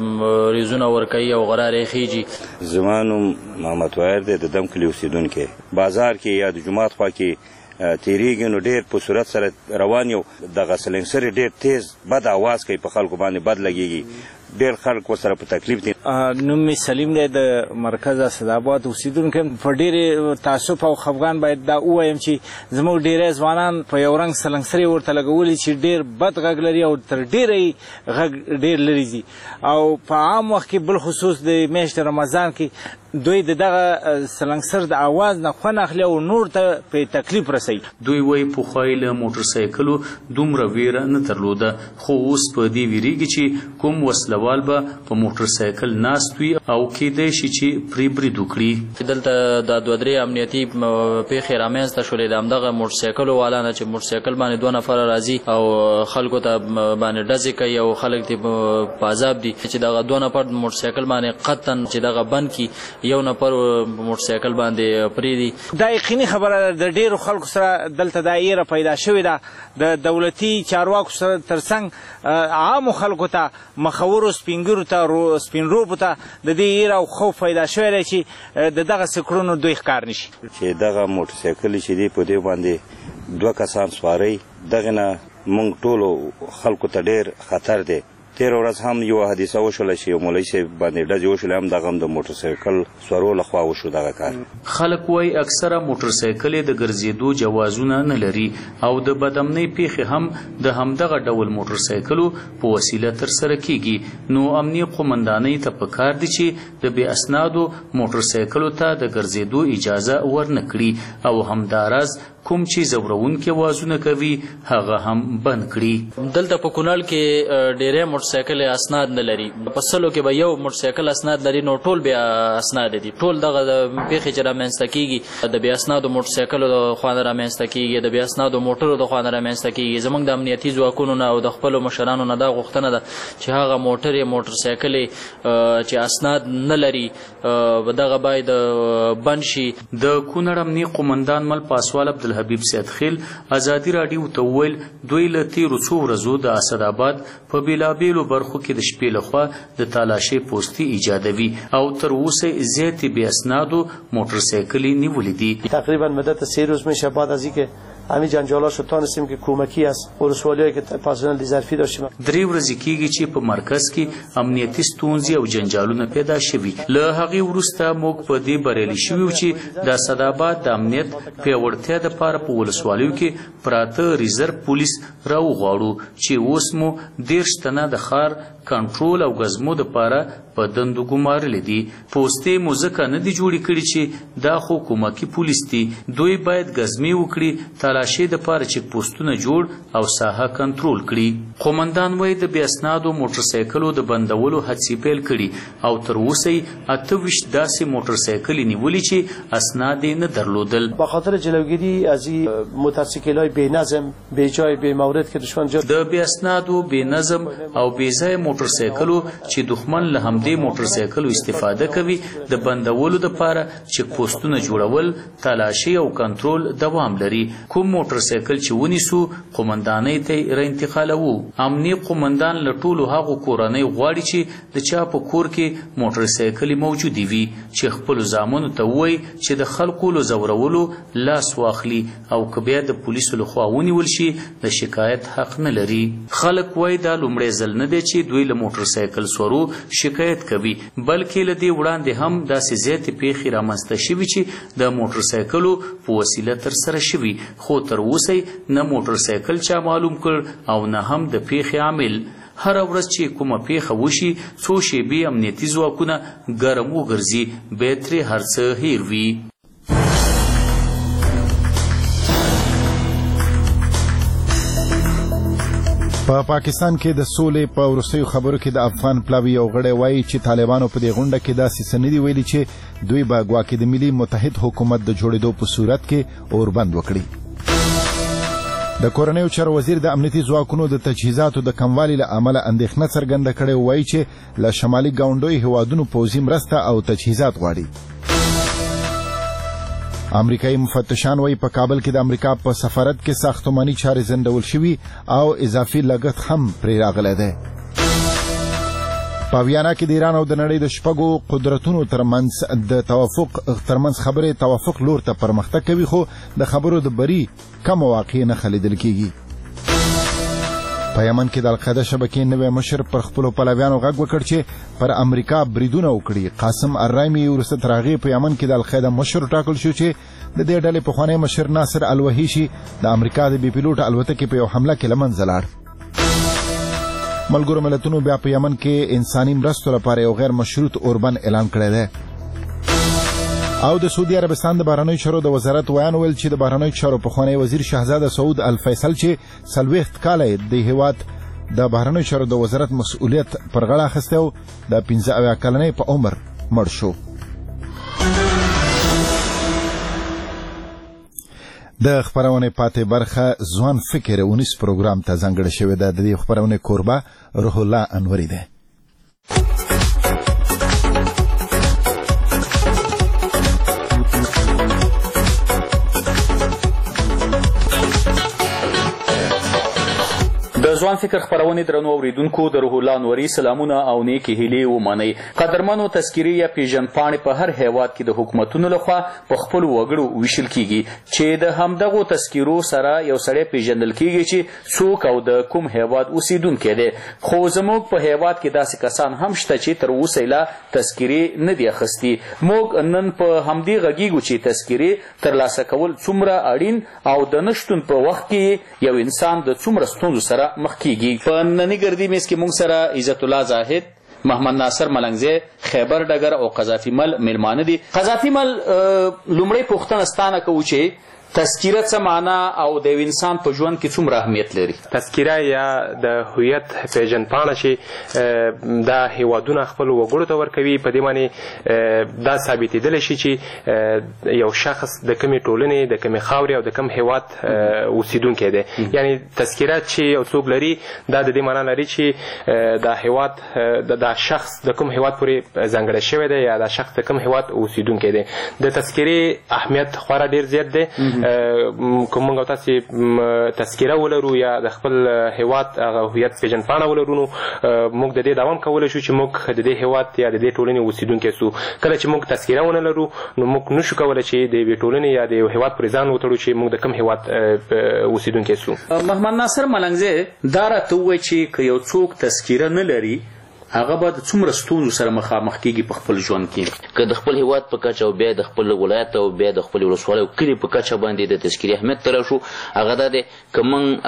ته ریزونه ورکوي او غرارې خیږي. زما نوم محمد وایر دی، د دم کلي اوسیدونکی. بازار کې یا د جومات خوا کې تیریږي نو ډېر په صورت سره روان یو دغه سلنګسرې ډېر تیز بد آواز کوي، په خلکو باندې بد لګېږي. ډېر خلک ورسره په تکلیف دي. نوم مې سلیم دی، د مرکز اسداباد اوسیدونکی. په ډېرې تعصب او خفګان باید دا ووایم چې زموږ ډېری ځوانان په یو رنګ سلنګسرې ورته لګولي چې ډېر بد غږ لري او تر ډېره یې غږ ډېر لرې ځي. او په عام وخت کې بالخصوص د میاشتې رمضان کې دوی د دغه سلنګسر د اواز نه خوند اخلي او نور ته په تکلیف رسوي. دوی وایي پخوا یې له موټر سایکلو دومره ویره نه درلوده، خو اوس په دې ویریږي چې کوم وسلوال به په موټر سایکل ناست وي او کیدای شي چې پرې برید وکړي. دلته د 2-3 امنیتي پیښې رامنځته شولې د همدغه موټر سایکلو والا نه چې موټر سایکل باندې 2 نفره راځي او خلکو ته باندې ډزې کوي او خلک ته په عذاب دي چې دغه 2 نفر موټر سایکل باندې قطن چې دغه بند کی یو نفر موټر سایکل باندې پریدي. دا یقیني خبره ده، د ډیرو خلکو سره دلته دا ایره پیدا شوې ده. د دولتي چارواکو سره ترڅنګ عامو خلکو ته مخورو سپینګرو ته سپینروبو ته د دې ایره او خوف پیدا شوی دی چې د دغه سکرونو دوی ښکار نشي. چې دغه موټر سایکل چې دی په دې باندې 2 کسان سوارئ، دغه نه موږ ټولو خلکو ته ډیر خطر دی. تیر ورځ هم یو حادثه وشوله چې یو مولوي صاحب باندې ډزې وشولې، هم دغه هم د موټر سایکل سوارو لخوا وشو دغه کار. خلک وایي اکثره موټر سایکل د ګرځېدو جوازونه نه لري او د بدامنۍ پیښې هم د همدغه ډول موټر سایکلو په وسیله ترسره کیږي. نو امنیه قومندانۍ ته پکار دي چې د بې اسنادو موټر سایکلو ته د ګرځېدو اجازه ورنه کړي او همداراز کوم چې زورونکي وازونه کوي هغه هم بند کړي. دلته په کونړ کې ډېری موټر سایکل اسناد نه لري. په سلو کې به یو موټر سایکل اسناد لري، نو ټول بیا اسناد دي. ټول دغه پیښې چې رامنځته کیږي د بې اسنادو موټر سایکلو د خوا نه رامنځته کیږي، د بې اسنادو موټرو د خوا نه رامنځته کیږي. زموږ د امنیتي ځواکونو نه او د خپلو مشرانو نه دا غوښتنه ده چې هغه موټر سایکل چې اسناد نه لري دغه باید بند شي. د کونړ امنیه قومندان مل پاسوال عبدالحبیب سید خیل ازادي راډیو ته وویل دوی له تیرو څو ورځو د اسداباد په بېلابېلو برخو کې د شپې لخوا د تالاشۍ پوستې ایجادوي او تر اوسه زیاتې بې اسنادو موټر سایکلې نیولې دي. تقریبا مدت 3 روز میشه بعد از اینکه همین جنجالات رو تانستیم که کمکی از ولسوالیایی که پرسنل ظرفی داشتیم. 3 ورځې کېږي چې په مرکز کې امنیتي ستونزې او جنجالونه پیدا شوي. له هغې وروسته موږ په دې بریالي شوي وو چې د اسداباد د امنیت پیاوړتیا دپاره په ولسوالیو کې پراته ریزرو پولیس راوغواړو چې اوس مو 10 تنه د ښار کنټرول او غزمو دپاره په دندو ګمارلې دي. پوستې مو ځکه نه دي جوړې کړي چې دا خو کومکي پولیس دي. دوی باید غزمې وکړي، تالاشۍ دپاره چیک پوسټونه جوړ او ساحه کنټرول کړي. قومندان وایي د بې اسنادو موټر سایکلو د بندولو هڅې پیل کړي او تر اوسه یې 28 داسې موټر سایکلې نیولي چې اسناد یې نه درلودل. به خاطر جلوگیری از این موتورسیکل‌های بی‌نظم بی‌جای بی‌مورد که دشمن د بې اسنادو بې نظم او بې ځایه موټر سایکلو چې دښمن له همدې موټر سایکلو استفاده کوي د بندولو دپاره چیک پوسټونه جوړول، تالاشۍ او کنټرول دوام لري. کوم کوم موټر سایکل چې ونیسو قومندانۍ ته رانتقالوو. امني قومندان له ټولو هغو کورنۍ غواړي چې د چا په کور کې موټر سایکل موجودې وي چې خپلو زامنو ته ووایي چې د خلکو له ځورولو لاس واخلي او که بیا د پولیسو لخوا ونیول شي د شکایت حق نه لري. خلک وایي دا لومړی ځل نه دی چې دوی له موټر سایکل سورو شکایت کوي، بلکې له دې وړاندې هم داسې زیاتې پیښې رامنځته شوي چې د موټر سایکلو په وسیله ترسره شوي، خو تر اوسه نه موټر سایکل چا معلوم کړ او نه هم د پیښې عامل. هر ورځ چې کومه پیښه وشي څو شیبې امنیتي ځواکونه ګرم وګرځي، باید ترې هر څه هیر وي. په پاکستان کې د سولې په وروستیو خبرو کې د افغان پلاوي یو غړی وایي چې طالبانو په دې غونډه کې داسې څه نه دي ویلي چې دوی به ګواکې د ملي متحد حکومت د جوړېدو په صورت کې اوربند وکړي. د کورنیو چارو وزیر د امنیتي ځواکونو د تجهیزاتو د کموالي له امله اندېښنه څرګنده کړې، وایي چې له شمالي ګاونډیو هیوادونو پوځي مرسته او تجهیزات غواړي. امریکایي مفتشان وایي په کابل کې د امریکا په سفارت کې ساختماني چارې ځنډول شوي او اضافي لګښت هم پرې راغلی دی. په ویانا کې د ایران او د نړۍ د شپږو قدرتونو ترمنځ خبرې توافق لور ته پرمختګ کوي، خو د خبرو د بري کم واقع نه لیدل کېږي. په یمن کې د القاعده شبکې نوی مشر پر خپلو پلویانو غږ وکړ چې پر امریکا بریدونه وکړي. قاسم الرایمي وروسته تر هغې په یمن کې د القاعده مشر ټاکل شو چې د دې ډلې پخوانی مشر ناصر الوحیشي د امریکا د بې پیلوټه الوتکې په یو حمله کې له منځه لاړ. ملګرو ملتونو بیا په یمن کې انساني مرستو لپاره یو غیر مشروط اوربند اعلان کړی دی. او د سعودي عربستان د بهرنیو چارو د وزارت ویان ویل چې د بهرنیو چارو پخوانی وزیر شهزاده سعود الفیصل چې 40 کاله د هیواد د بهرنیو چارو د وزارت مسؤلیت پر غاړه اخیستی او د 15 کلنۍ په عمر مړ شو. د خبرونې پاتې برخه ځوان فکر اونیس پروګرام ته ځانګړې شوې ده. د دې خبرونې کوربه روح الله انوري ده. د ځوان فکر خبرونې درنو اوریدونکو د روح الله انوري سلامونه او نیکې هیلې ومنئ. قدرمنو تذکیرې یا پیژندپاڼې په هر هیواد کې د حکومتونو لخوا په خپلو وګړو ویشل کیږي چې د همدغو تذکیرو سره یو سړی پیژندل کیږي چې څوک او د کوم هیواد اوسیدونکی دی. خو زموږ په هیواد کې داسې کسان هم شته چې تر اوسه لا تذکیرې نه دي اخیستي. موږ نن په همدې غږیږو چې تذکیرې ترلاسه کول څومره اړین او د نشتون په وخت کې یو انسان د څومره ستونزو سره مخ کیږي. په ننني ګردي میز کې موږ سره عزت الله زاهد، محمد ناصر ملنګزی، خیبر ډګر او قذافي مل میلمانه دي. قذافي مل لومړی پوښتنه ستانه کوو چې تذکیره څه معنا او د یو انسان په ژوند کې څومره اهمیت لري؟ تذکیره یا د هویت پیژندپاڼه چې دا هیوادونه خپلو وګړو ته ورکوي، په دې باندې دا ثابتېدلی شي چې یو شخص د کومې ټولنې، د کومې خاورې او د کوم هیواد اوسیدونکی دی. یعنی تذکیره چې یو څوک لري دا د دې معنا لري چې دا هیواد دا شخص د کوم هیواد پورې ځانګړی شوی دی یا دا شخص د کوم هیواد اوسیدونکی دی. د تذکیرې اهمیت خورا ډېر زیات دی. که موږ او تاسې تذکیره ولرو یا د خپل هیواد هغه هویت پیژندپاڼه ولرو نو موږ د دې دوام کولی شو چې موږ د دې هیواد یا د دې ټولنې اوسیدونکي سو. کله چې موږ تذکیره ونه لرو نو موږ نشو کولی چې د یوې ټولنې یا د یو هیواد پورې ځان وتړو چې موږ د کوم هیواد اوسیدونکي سو. محمد ناصر ملنګزی دا راته ووایي چې که یو څوک تذکیره نه لري هغه به د څومره ستونزو سره مخامخ کیږي په خپل ژوند کې؟ که د خپل هیواد په کچه او بیا د خپل ولایت او بیا د خپل ولسوالۍ او کلي په کچه باندې د تذکیرې اهمیت ته راشو، هغه دا دی که موږ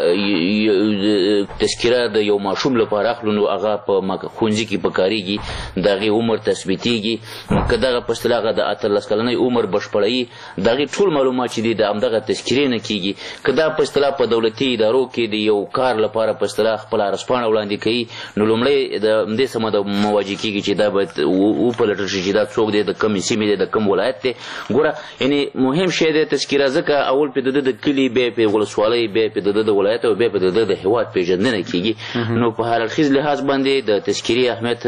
تذکیره د یو ماشوم لپاره اخلو نو هغه په ښوونځي کې پکارېږي، د هغې عمر تثبیتېږي. که دغه په اصطلاح هغه د 18 کلنۍ عمر بشپړوي، د هغې ټول معلومات چې دي د همدغه تذکیرې نه کېږي. که دا په اصطلاح په دولتي ادارو کې د یو کار لپاره په اصطلاح خپله عرضپاڼه وړاندې کوي نو لومړی د همدې سمه د مواجه کېږي چې دا باید وپلټل شي چې دا څوک دی، د کومې سیمې دی، د کوم ولایت دی. ګوره یعنې مهم شی دی تذکیره، ځکه اول پې د ده د کلي، بیا پې ولسوالۍ، بیا پې د ده د ولایت او بیا پې د ده د هېواد پېژندنه کېږي. نو په هر اړخیز لحاظ باندې د تذکیرې اهمیت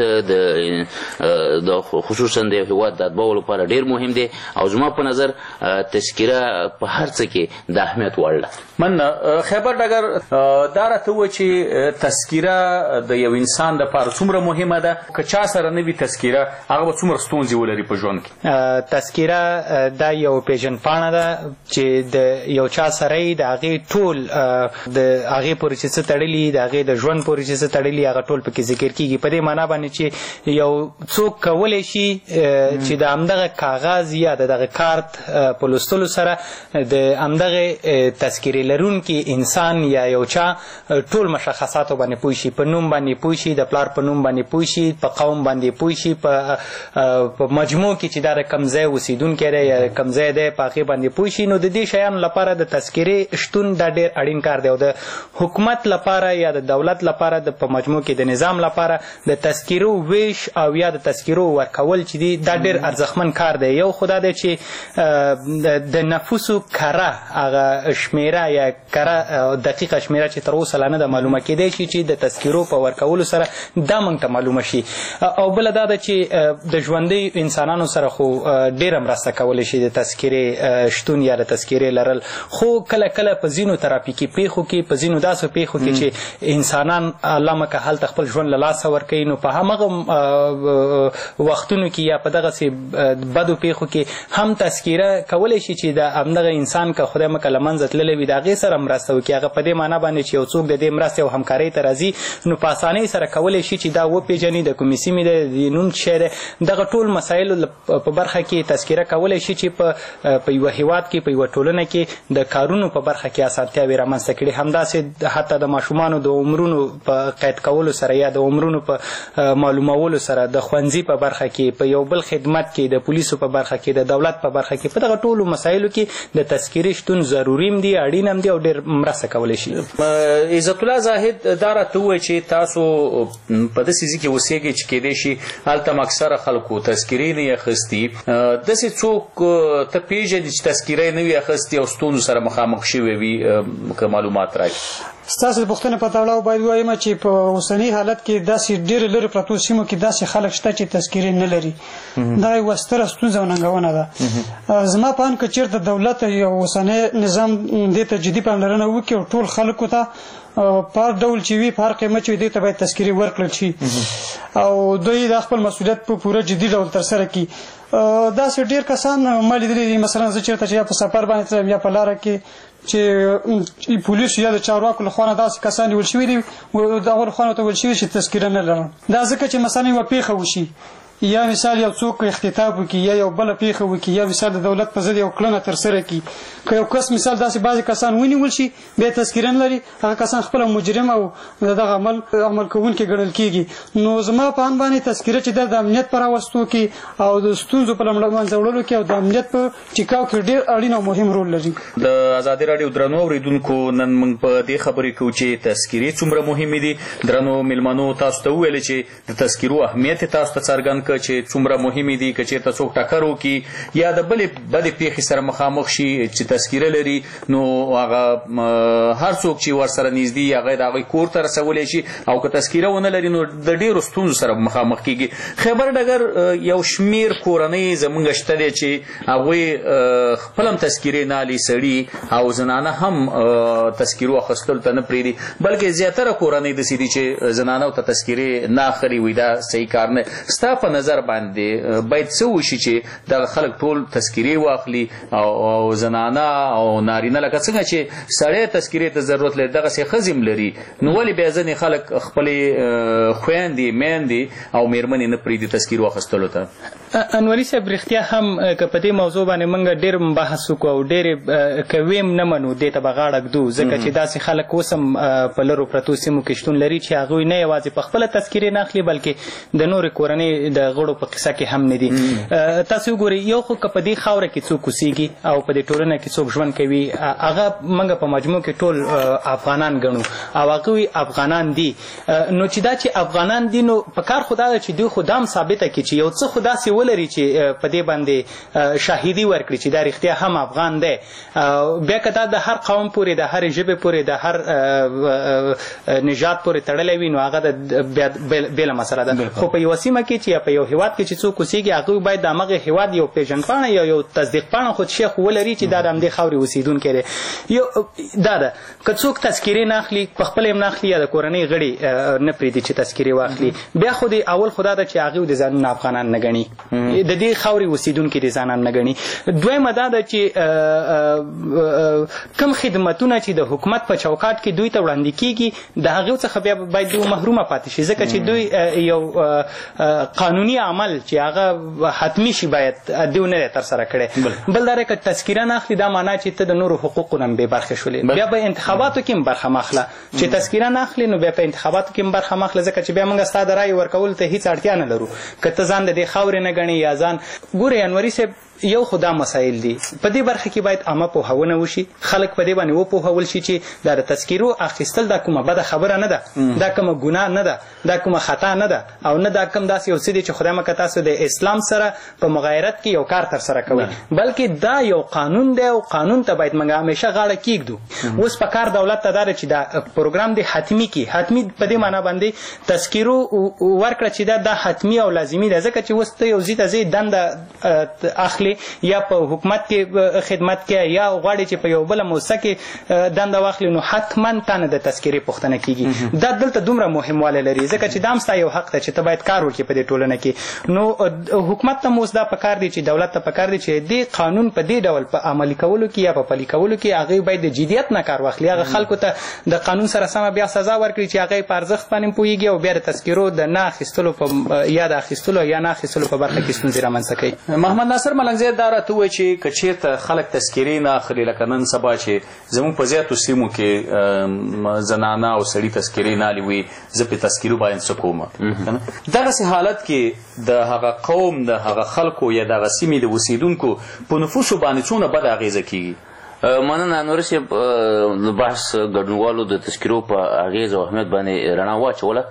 د خصوصا د هېواد د اتباعو لپاره ډېر مهم دی او زما په نظر تذکیره په هر څه کې د اهمیت وړ ده. مننه. خیبر ډګر دا راته ووایه چې تذکیره د یو انسان دپاره څومره مهمه ده؟ که چا سره نه وي تذکیره هغه به څومره ستونزې ولري په ژوند کې؟ تذکیره دا یو پیژندپاڼه ده چې د یو چا سره یې د هغې ټول د هغې پورې چې څه تړلي، د هغې د ژوند پورې چې څه تړلي هغه ټول پکې ذکر کېږي. په دې معنا باندې چې یو څوک کولی شي چې د همدغه کاغذ یا د دغه کارت په لوستلو سره د همدغه تذکیرې لرونکي انسان یا یو چا ټول مشخصاتو باندې پوه شي، په نوم باندې پوه شي، د پلار په نوم باندې پوه شي، په قوم باندې پوه شي، په مجموع کې چې دا د کوم ځای اوسېدونکی دی یا کوم ځای دی په هغې باندې پوه شي. نو د دې شیانو لپاره د تذکیرې شتون دا ډېر اړین کار دی او د حکومت لپاره یا د دولت لپاره په مجموع کې د نظام لپاره د تذکیرو ویش او یا د تذکیرو ورکول چې دی دا ډېر ارزښتمن کار دی. یو خو دا دی چې د نفوسو کره هغه شمیره یا کره دقیقه شمیره چې تر اوسه لا نه ده معلومه کېدی شي چې د تذکیرو په ورکولو سره دا موږ ته معلومه شي. او بله دا ده چې د ژوندي انسانانو سره خو ډېره مرسته کولی شي د تذکیرې شتون یا د تذکیرې لرل، خو کله کله په ځینو ترافیکي پیښو کې، په ځینو داسې پیښو کې چې انسانان الله مکه هلته خپل ژوند له لاسه ورکوي، نو په همغه وختونو کې یا په دغسې بدو پیښو کې هم تذکیره کولی شي چې د همدغه انسان که خدای مکه له منځه تللی وي د هغې سره مرسته وکړي. هغه په دې معنا باندې چې یو څوک د دې مرستې او همکارۍ ته راځي نو په اسانۍ سره کولی شي چې دا وپېژني د کومې سیمې دی، د نوم څه شی دی. دغه ټول مسایلو په برخه کې تذکیره کولی شي چې په یوه هېواد کې، په یوه ټولنه کې د کارونو په برخه کې اسانتیاوې رامنځته کړي. همداسې حتی د ماشومانو د عمرونو په قید کولو سره یا د عمرونو په معلومولو سره، د ښوونځي په برخه کې، په یو بل خدمت کې، د پولیسو په برخه کې، د دولت په برخه کې، په دغه ټولو مسایلو کې د تذکیرې شتون ضروري هم دی، اړین هم دی او ډېر مرسته کولی شي. عزت الله زاهد دا راته ووایه چې تاسو په داسې ځای کې اوسېږئ چې کېدی شي هلته هم اکثره خلکو تذکیرې نه وي اخیستي. داسې څوک ته پېژني چې تذکیره یې نه وي اخیستې او ستونزو سره مخامخ شوی وي، که معلومات راکړي؟ ستاسو د پوښتنې په تړاو باید ووایم چې په اوسني حالت کې داسې ډېرې لرې پرتو سیمو کې داسې خلک شته چې تذکیرې نه لري. دا یوه ستره ستونزه او ننګونه ده. زما په اند که چېرته دولت یا اوسنی نظام دې ته جدي پاملرنه وکړي او ټول خلکو ته په هر ډول چې وي، په هر قیمت چې وي، دوی ته باید تذکیرې ورکړل شي او دوی دا خپل مسؤلیت په پوره جدي ډول ترسره کړي. داسې ډېر کسان ما لیدلي دي، مثلا زه چېرته چې یا په سفر باندې تلم یا په لاره کې چې پولیسو یا د چارواکو له خوا نه داسې کسان نیول شوي دي، هغو له خوا نه ورته ویل شوي چې تذکیره نه لرم. دا ځکه چې مثلا یوه پیښه وشي یا مثال یو څوک اختطاف وکړي یا یو بله پیښه وکړي یا مثال د دولت په ضد یو کړنه ترسره کړي، که یو کس مثال داسې بعضې کسان ونیول شي بیا تذکیره نه لري، هغه کسان خپله مجرم او د دغه عمل کوونکي ګڼل کېږي. نو زما په اند باندې تذکیره چې ده د امنیت په راوستو کې او د ستونزو په منځه وړلو کې او د امنیت په ټیکاو کې ډېر اړین او مهم رول لري. د ازادي راډیو درنو اورېدونکو، نن موږ په دې خبرې کوو چې تذکیرې څومره مهمې دي. درنو مېلمنو تاسو ته وویلې چې د تذکیرو اهمیت یې تاسو ته څرګند کړ چې څومره مهمې دي. که چېرته څوک ټکر وکړي یا د بلې بدې پیښې سره مخامخ شي چې تذکیره لري، نو هغه هر څوک چې ورسره نږدې هغه د هغوی کور ته رسولی شي، او که تذکیره ونه لري نو د ډېرو ستونزو سره مخامخ کېږي. خیبر ډګر یو شمېر کورنۍ زموږ شته دی چې هغوی خپل هم تذکیرې نه اخلي، سړي او زنانه هم تذکیرو اخیستلو ته نه پرېږدي، بلکې زیاتره کورنۍ داسې دي چې زنانو ته تذکیرې نه اخلي، وایي دا صحیح کار نه. ستا په نظر باندې باید څه وشي چې دغه خلک ټول تذکیرې واخلي او زنانه او نارینه، لکه څنګه چې سړی تذکیرې ته ضرورت لري دغسې ښځې هم لري، نو ولې بیا ځینې خلک خپلې خویندې، میندې او مېرمنې نه پرېږدي تذکیرو اخیستلو ته؟ انوري صاحب رښتیا هم که په دې موضوع باندې موږ ډېر بحث وکړو او ډېرې که ویم نه منو دې ته به غاړه ږدو، ځکه چې داسې خلک اوس هم په لرو پرتو سیمو کې شتون لري چې هغوی نه یوازې په خپله تذکیرې نه اخلي، بلکې د نورې کورنۍ د غړو په قصه کې هم نه دي. تاسو وګورئ یو خو که په دې خاوره کې څوک اوسېږي او په دې ټولنه کې څوک ژوند کوي هغه موږ په مجموع کې ټول افغانان ګڼو او هغه افغانان دي. نو چې دا چې افغانان دي نو په کار خو دا ده چې دوی خو دا هم ثابته کړي چې یو څه خو داسې ولري چې په دې باندې شاهدي ورکړي چې دا رښتیا هم افغان دی. بیا که دا د هر قوم پورې د هر ژبې پورې د هر نژاد پورې تړلی وي نو هغه د بېله مسله ده. خو په یوه سیمه کې چې یا په یو هېواد کې چې څوک اوسېږي هغوی باید د همغه هېواد یو پېژندپاڼه یا یو تصدیق پاڼه خو شیخ ولري چې دا د همدې خاورې اوسېدونکی دی. یو دا ده که څوک تذکیرې نه اخلي په خپله یې نه اخلي یا د کورنۍ غړي نه پرېږدي چې تذکیرې واخلي بیا خو د اول خو دا ده چې هغوی د ځانونه افغانان نه ګڼي د دې خاورې اوسېدونکي د ځانان نه ګڼي. دویمه دا ده چې کم خدمتونه چې د حکومت په چوکاټ کې دوی ته وړاندې کېږي د هغو څخه بیا باید دوی محرومه پاتې شي ځکه چې دوی یو قانوني عمل چې هغه حتمي شي باید دوی نه دی ترسره کړی. بل دا که تذکیره نه اخلي دا معنا چې ته د نورو حقوقو نه هم بې برخې شولې بیا به انتخاباتو کې هم برخه مه اخله. چې تذکیره نه اخلي نو بیا په انتخاباتو کې هم برخه مه اخله ځکه چې بیا موږ ستا د رایې ورکولو ته هېڅ اړتیا نه لرو. که ته ځان د دې خاورې نه ګڼې یا ځان ګورې انوري صاحب یو خو دا مسایل دي په دې برخه کې باید عامه پوهونه وشي خلک په دې باندې وپوهول شي چې دا د تذکیرو اخیستل دا کومه بده خبره نه ده دا کومه ګناه نه ده دا کومه خطا نه ده او نه دا کوم داسې یو څه دی چې خدای مکه تاسو د اسلام سره په مغایرت کې یو کار ترسره کوئ بلکې دا یو قانون دی او قانون ته باید موږ همیشه غاړه کېږدو. اوس په کار دولت ته دا ده چې دا پروګرام دی حتمي کړي حتمي په دې معنا باندې تذکیرو ورکړه چې دا حتمي او لازمي ده ځکه چې اوس ته یو ځای ته ځې دنده اخلي یا په حکومت کې خدمت کې یا غواړي چې په یو بله موسسه کې دنده واخلي نو حتما تا نه د تذکیرې پوښتنه کېږي. دا دلته دومره مهموالی لري ځکه چې دا هم ستا یو حق دی چې ته باید کار وکړې په دې ټولنه کې. نو حکومت ته اوس دا پکار دی چې دولت ته پکار دی چې دې قانون په دې ډول په عملي کولو کې یا په پلي کولو کې هغوی باید د جدیت نه کار واخلي هغه خلکو ته د قانون سره سمه بیا سزا ورکړي چې هغه په ارزښت باندې پوهېږي او بیا د تذکیرو د نه اخیستلو یا د اخیستلو یا نه اخیستلو په برخه کې ستونزې رامنځته کوي. محمد ناصر ملنګزی دا راته ووایي چې که چېرته خلک تذکیرې نه اخلي لکه نن سبا چې زموږ په زیاتو سیمو کې زنانه او سړي تذکیرې نه اخلي وي زه په تذکیرو باندې څه کوم. دغسې حالت کې د هغه قوم د هغه خلکو یا دغه سیمې د اوسېدونکو په نفوسو باندې څومره بده اغېزه کېږي؟ مننه انور صاحب د بحث ګډونوالو د تذکیرو په اغېز او اهمیت باندې رڼا واچوله.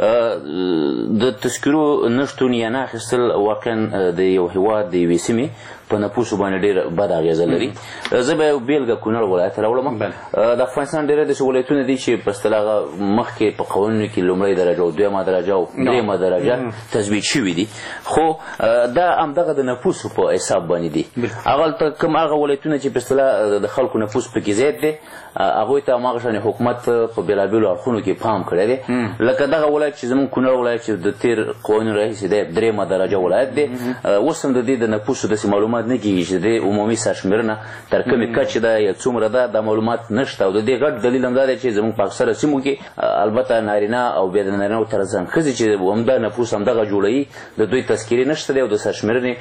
د تذکیرو نشتون یا نه اخیستل واقعا د یو هېواد د یوې سیمې په نفوسو باندې ډېره بده اغېزه لري. زه به یو بېلګه کونړ ولایت راوړم. د افغانستان ډېره داسې ولایتونه دي چې په اصطلاح مخکې په قوانینو کې لومړۍ درجه او دویمه درجه او درېیمه درجه تثبیت شوي دي خو دا همدغه د نفوسو په حساب باندې دي. هغلته کوم هغه ولایتونه چې په اصطلاح د خلکو نفوس پکې زیات دی هغوی ته هماغه شانې حکومت په بېلابېلو اړخونو کې پام کړی دی لکه دغه ولایت چې زموږ کونړ ولایت چې د تېر قوانینو راهیسې دی درېیمه درجه ولایت دی. اوس هم د دې د نفوسو داسې معلومات نه کېږي چې د عمومي سرشمېرنه تر کومې کچې ده یا څومره ده دا معلومات نشته او د دې غټ دلیل هم دا دی چې زموږ په اکثره سیمو کې البته نارینه او بیا د نارینهو تر ځان ښځې چې همدا نفوس همدغه جوړوي د دوی تذکیرې نشته دی او د سرشمېرنې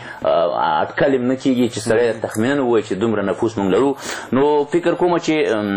اټکل هم نه کېږي چې سړی تخمینا ووایي چې دومره نفوس موږ لرو. نو فکر کومه چې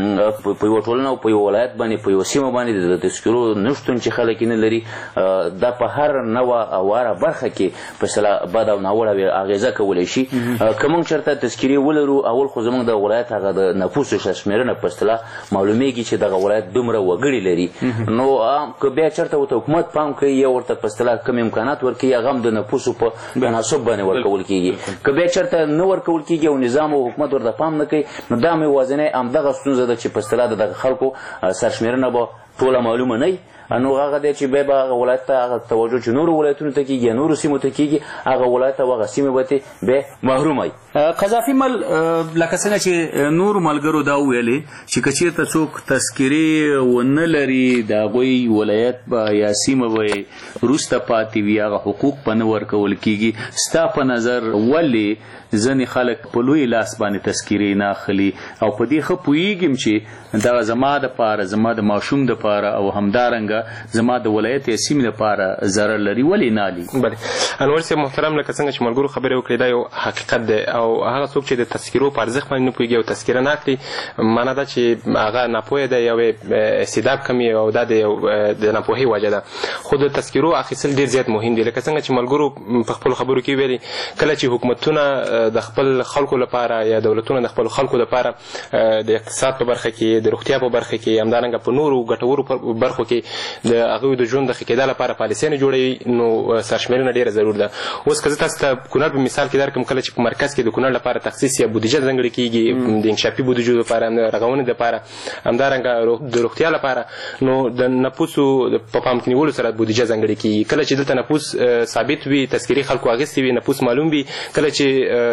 په یوه ټولنه او په یو ولایت باندې په یوه سیمه باندې د تذکیرو نشتون چې خلک یې نه لري دا په هر نوعه او هره برخه کې په اصطلاح بد او ناوړه اغېزه کولی شي. که موږ چېرته تذکیرې ولرو اول خو زموږ د ولایت هغه د نفوسو شمېرنه په اصطلاح معلومیږي چې دغه ولایت دومره وګړي لري. نو که بیا چېرته ورته حکومت پام کوي یا ورته په اصطلاح کوم امکانات ورکوي هغه هم د نفوسو په تناسب باندې ورکول کېږي. که بیا چېرته نه ورکول کېږي او نظام او حکومت ورته پام نه کوي نو دا هم یوازینی همدغه ستونزه ده چې په اصطلاح د دغه خلکو سرشمېرنه به ټوله معلومه نه وي نو هغه دی چې بیا به هغه ولایت ته هغه توجه چې نورو ولایتونو ته کېږي یا نورو سیمو ته کېږي هغه ولایت او هغه سیمې به ترې بیا محرومه وي. قذافي مل لکه څنګه چې نورو ملګرو دا وویلې چې که چېرته څوک تذکیرې ونه لري د هغوی ولایت به یا سیمه به وروسته پاتې وي هغه حقوق به نه ورکول کېږي. ستا په نظر ولې ځینې خلک په لوی لاس باندې تذکیرې نه اخلي او په دې ښه پوهېږم چې دغه زما دپاره زما د ماشوم دپاره او همدارنګه زما د ولایت یا سیمې دپاره ضرر لري ولې نه علي؟ بله انور صاحب محترم لکه څنګه چې ملګرو خبرې وکړې دا یو حقیقت دی او هغه څوک چې د تذکرو په ارزښت باندې نه پوهېږي او تذکره نه اخلي معنا ده چې هغه ناپوهه ده یا استعداد کم او دا د ناپوهۍ وجه ده. خو د تذکرو اخیستل ډېر زیات مهم دي. لکه څنګه چې ملګرو په خپلو خبرو کې ویلي کله چې حکومتونه د خپل خلکو لپاره یا دولتونه د خپلو خلکو لپاره د اقتصاد په برخه کې د روغتیا په برخه کې همدارنګه په نورو ګټورو برخو کې د هغوی د ژوند د ښه کېدا لپاره پالیسۍ جوړوي نو سرشمېرنه ډېره ضرور ده. اوس که زه تاسو ته کونړ په مثال کې درکړم کله چې په مرکز کې د کونړ لپاره تخصیص یا بودیجه ځانګړې کېږي د انکشافي بودیجو لپاره رغونې دپاره همدارنګه د روغتیا لپاره نو د نفوسو په پام کې نیولو سره بودیجه ځانګړې کېږي. کله چې دلته نفوس ثابت وي تذکرې خلکو اخیستې وي نفوس معلوم وي کله چې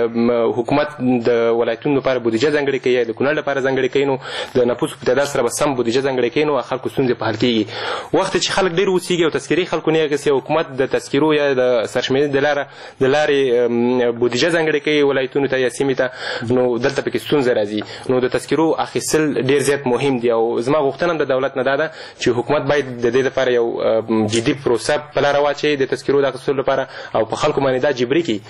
حکومت د ولایتونو لپاره بودیجه ځانګړې کوي یا د کونړ لپاره ځانګړې کوي نو د نفوسو په تعداد سره به سم بودیجه ځانګړې کوي نو خلکو ستونزې په حل کېږي. وخت چې خلک ډېر اوسېږي او تذکرې خلکو نه اخیستې حکومت د تذکرو یا د سرشمېرنې د لارې بودیجه ځانګړې کوي ولایتونو ته یا سیمې ته نو دلته پکې ستونزه راځي. نو د تذکرو اخیستل ډېر زیات مهم دي او زما غوښتنه هم د دولت نه دا ده چې حکومت باید د دې لپاره یو جدي پروسه په لاره واچوي د تذکرو د اخیستلو لپاره او په خلکو باندې دا جبري کړي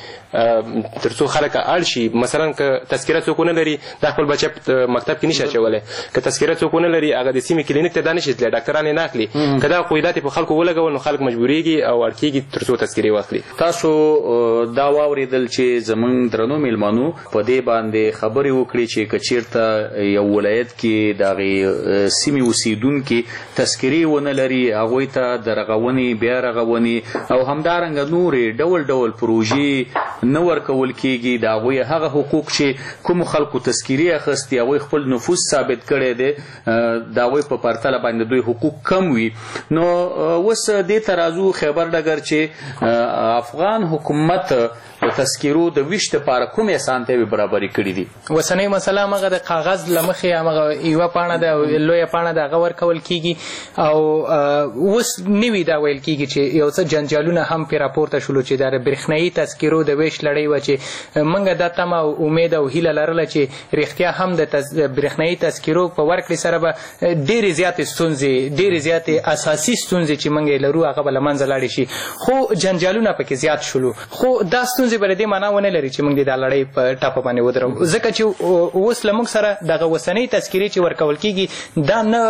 تر څو خلک اړ شي. مثلا که تذکره څوک ونه لري دا خپل بچه مکتب کې نشي اچولی که تذکره څوک ونه لري هغه د سیمې کلینیک ته دا نشي تللی ډاکټران یې نه اخلي که دا قیودات یې په خلکو ولګول نو خلک مجبورېږي او اړ کېږي تر څو تذکرې واخلي. تاسو دا واورېدل چې زموږ درنو میلمنو په دې باندې خبرې وکړي چې که چېرته یو ولایت کې د هغې سیمې اوسېدونکي تذکرې ونه لري هغوی ته د رغونې بیا رغونې او همدارنګه نورې ډول ډول پروژې نه ورکول کېږي د هغوی هغه حقوق چې کومو خلکو تذکرې اخیستي هغوی خپل نفوذ ثابت کړی دی د هغوی په پرتله باندې دوی حقوق کم وي. نو اوس دې ته راځو خیبر ډګر چې افغان حکومت د تذکرو د ویش دپاره کومې اسانتیاوې برابرې کړي دي؟ اوسنۍ مسله همغه د کاغذ له مخې همغه یوه پاڼه ده او لویه پاڼه ده هغه ورکول کېږي او اوس نوي دا ویل کېږي چې یو څه جنجالونه هم پرې راپورته شولو چې د برېښنایي تذکرو د ویش لړۍ وه چې موږ دا تمه او امید او هیله لرله چې رښتیا هم د برېښنایي تذکرو په ورکړې سره به ډېرې زیاتې ستونزې ډېرې زیاتې اساسي ستونزې چې موږ یې لرو هغه به له منځه لاړې شي. خو جنجالونه پکې زیات شولو خو دا ستونزې به د دې معنا ونه لري چې موږ د دا لړۍ په ټاپه باندې ودرو ځکه چې اوس له موږ سره دغه اوسنۍ تذکرې چې ورکول کېږي دا نه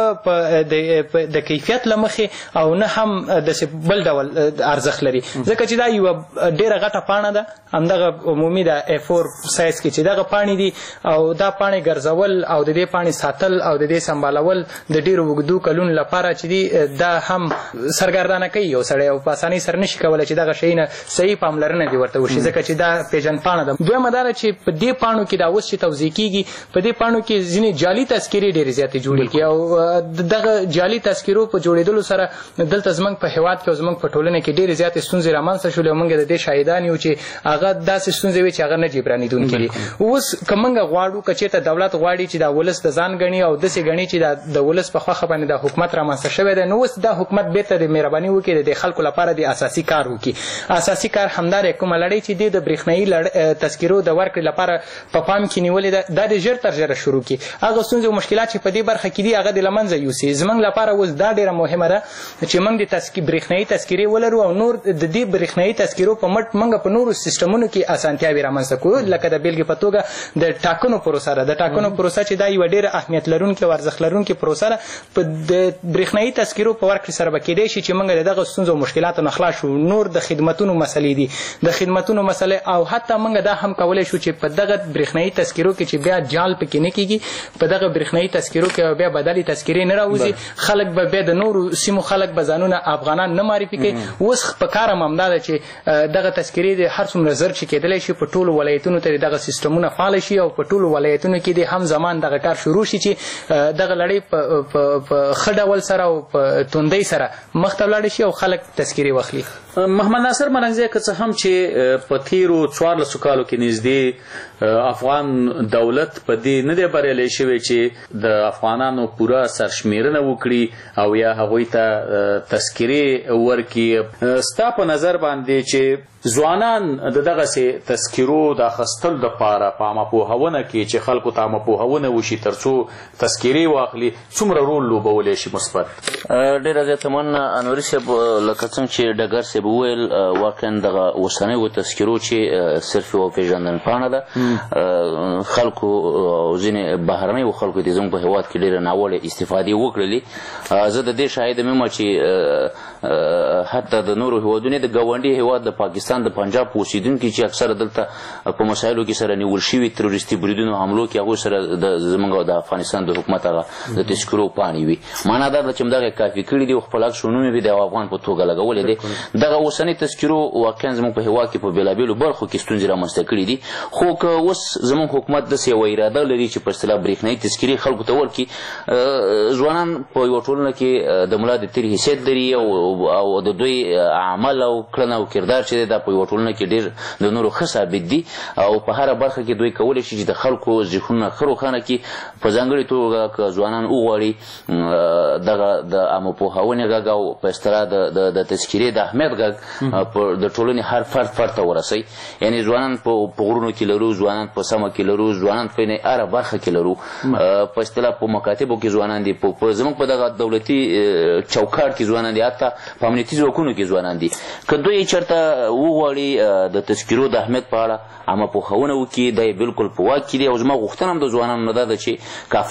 د کیفیت له مخې او نه هم داسې بل ډول ارزښت لري ځکه چې دا یوه ډېره غټه پاڼه ده همدغه عمومي د A4 سایز کې چې دغه پاڼې دي او دا پاڼې ګرځول او د دې پاڼې ساتل او د دې سمبالول د ډېرو اوږدو کلونو لپاره چې دي دا هم سرګردانه کوي یو سړی او په اسانۍ سره نشي کولی چې دغه شیونه صحیح پاملرنه دې ورته وشي ځکه چې دا پیژندپاڼه ده. دویمه دا ده چې په دې پاڼو کې دا اوس چې توضیح کېږي په دې پاڼو کې ځینې جعلي تذکرې ډېرې زیاتې جوړېږي او دغه جعلي تذکرو په جوړېدلو سره دلته زموږ په هېواد کې او زموږ په ټولنه کې ډېرې زیاتې ستونزې رامنځته شولې او موږ د دې شاهدان یو چې هغه داسې ستونزې وي چې هغه نه جبرانېدونکې دي. اوس که موږ غواړو که چېرته دولت غواړي چې دا ولس د ځان ګڼي او داسې ګڼي چې د ولس په خوښه باندې دا حکومت رامنځته شوی دی نو اوس دا حکومت بېرته د مهرباني وکړي د خلکو لپاره د اساسي کار وکړي. اساسي کار همدا دی کومه لړۍ چې دی د برېښنایي تذکرو د ورکړې لپاره په پام کې نیولې ده دا د ژر تر ژره شروع کړي. هغه ستونزې او مشکلات چې په دې برخه کې دي هغه د له منځه یوسي. زموږ لپاره اوس دا ډېره مهمه ده چې موږ د برېښنایي تذکرې ولرو او نور د دې برېښنایي تذکرو په مټ موږ په نورو سیسټمونو کې اسانتیاوې رامنځته کړو لکه د بېلګې په توګه د ټاکنو پروسه ده. د ټاکنو پروسه چې دا یوه ډېره اهمیت لرونکې او ارزښت لرونکې پروسه ده په د برېښنایي تذکرو په ورکړې سره به کېدی شي چې موږ د دغه ستونزو او مشکلاتو نه خلاص شو. نور د خدمتونو مسلې دي د خدمتونو مسلې او حتی موږ دا هم کولی شو چې په دغه برېښنایي تذکرو کې چې بیا جال پکې نه کېږي په دغه برېښنایي تذکرو کې بیا بدلې تذکرې نه راوځي خلک به بیا د نورو سیمو خلک به ځانونه افغانان نه معرفي کوي. اوس په کار هم همدا ده چې دغه تذکرې د هر څومره زر چې کېدلی شي په ټولو ولایتونو ته دغه سیسټمونه فعال شي او په ټولو ولایتونو کې د هم زمان دغه کار شروع شي چې دغه لړۍ په ښه ډول سره او په توندۍ سره مخ ته ولاړې شي او خلک تذکرې واخلي. محمد ناصر ملنګزی که څه هم چې په تیرو 14 کالو کې نږدې افغان دولت په دې نه دی بریالی شوی چې د افغانانو پوره سرشمېرنه وکړي او یا هغوی ته تذکرې ورکړي ستا په نظر باندې چې ځوانان د دغسې تذکرو د اخیستلو دپاره په عامه پوهونه کې چې خلکو ته عامه پوهونه وشي تر څو تذکرې واخلي څومره رول لوبولی شي مثبت؟ ډېره زیاته مننه انوري صاحب لکه څنګه چې ډګر صاحب وویل واقعا دغه اوسنیو تذکرو چې صرف یوه پیژندنې پاڼه ده. خلکو ځینې بهرنیو خلکو د زموږ په هېواد کې ډېرې ناوړې استفادې وکړلې. زه د دې شاهد یم چې حتی د نورو هېوادونو د ګاونډي هېواد د پاکستان د پنجاب په اوسېدونکي چې اکثره دلته په مسایلو کې سره نیول شوي تروریستي بریدونو حملو کې هغوی سره زموږ د افغانستان د حکومت هغه د تذکرو پاڼې وي. معنا دا ده چې همدغه کافي کړي دي او خپل عکس و نوم یې د افغان په توګه لګولی دی. دغه اوسنۍ تذکرو واقعا زموږ په هېواد کې په بېلابېلو برخو کې ستونزې رامنځته کړي دي. خو که اوس زموږ حکومت داسې یوه اراده لري چې په اصطلاح برېښنایي تذکرې خلکو ته ورکړي، ځوانان په یوه ټولنه کې د ملا د تیر حیثیت لري او د دوی عمل او کړنه او کردار چې دی دا په یوه ټولنه کې ډېر د نورو ښه ثابت دي او په هره برخه کې دوی کولی شي چې د خلکو ذهنونه ښه روښانه کړي. په ځانګړې توګه که ځوانان وغواړي دغه د عامه پوهونې غږ او په اصطلاح د تذکرې د اهمیت غږ د ټولنې هر فرد ته ورسوي. یعنې ځوانان په غرونو کې لرو، ځوانان په سمه کې لرو، ځوانان په هره برخه کې لرو، په اصطلاح په مکاتبو کې ځوانان دي، زموږ په دغه دولتي چوکاټ کې ځوانان دي، حتی په امنیتي ځواکونو کې ځوانان دي. که دوی چېرته وغواړي د تذکرو د اهمیت په اړه عامه پوهونه وکړي، دا یې بلکل په واک کې دي. او زما غوښتنه هم د ځوانانو نه دا ده چې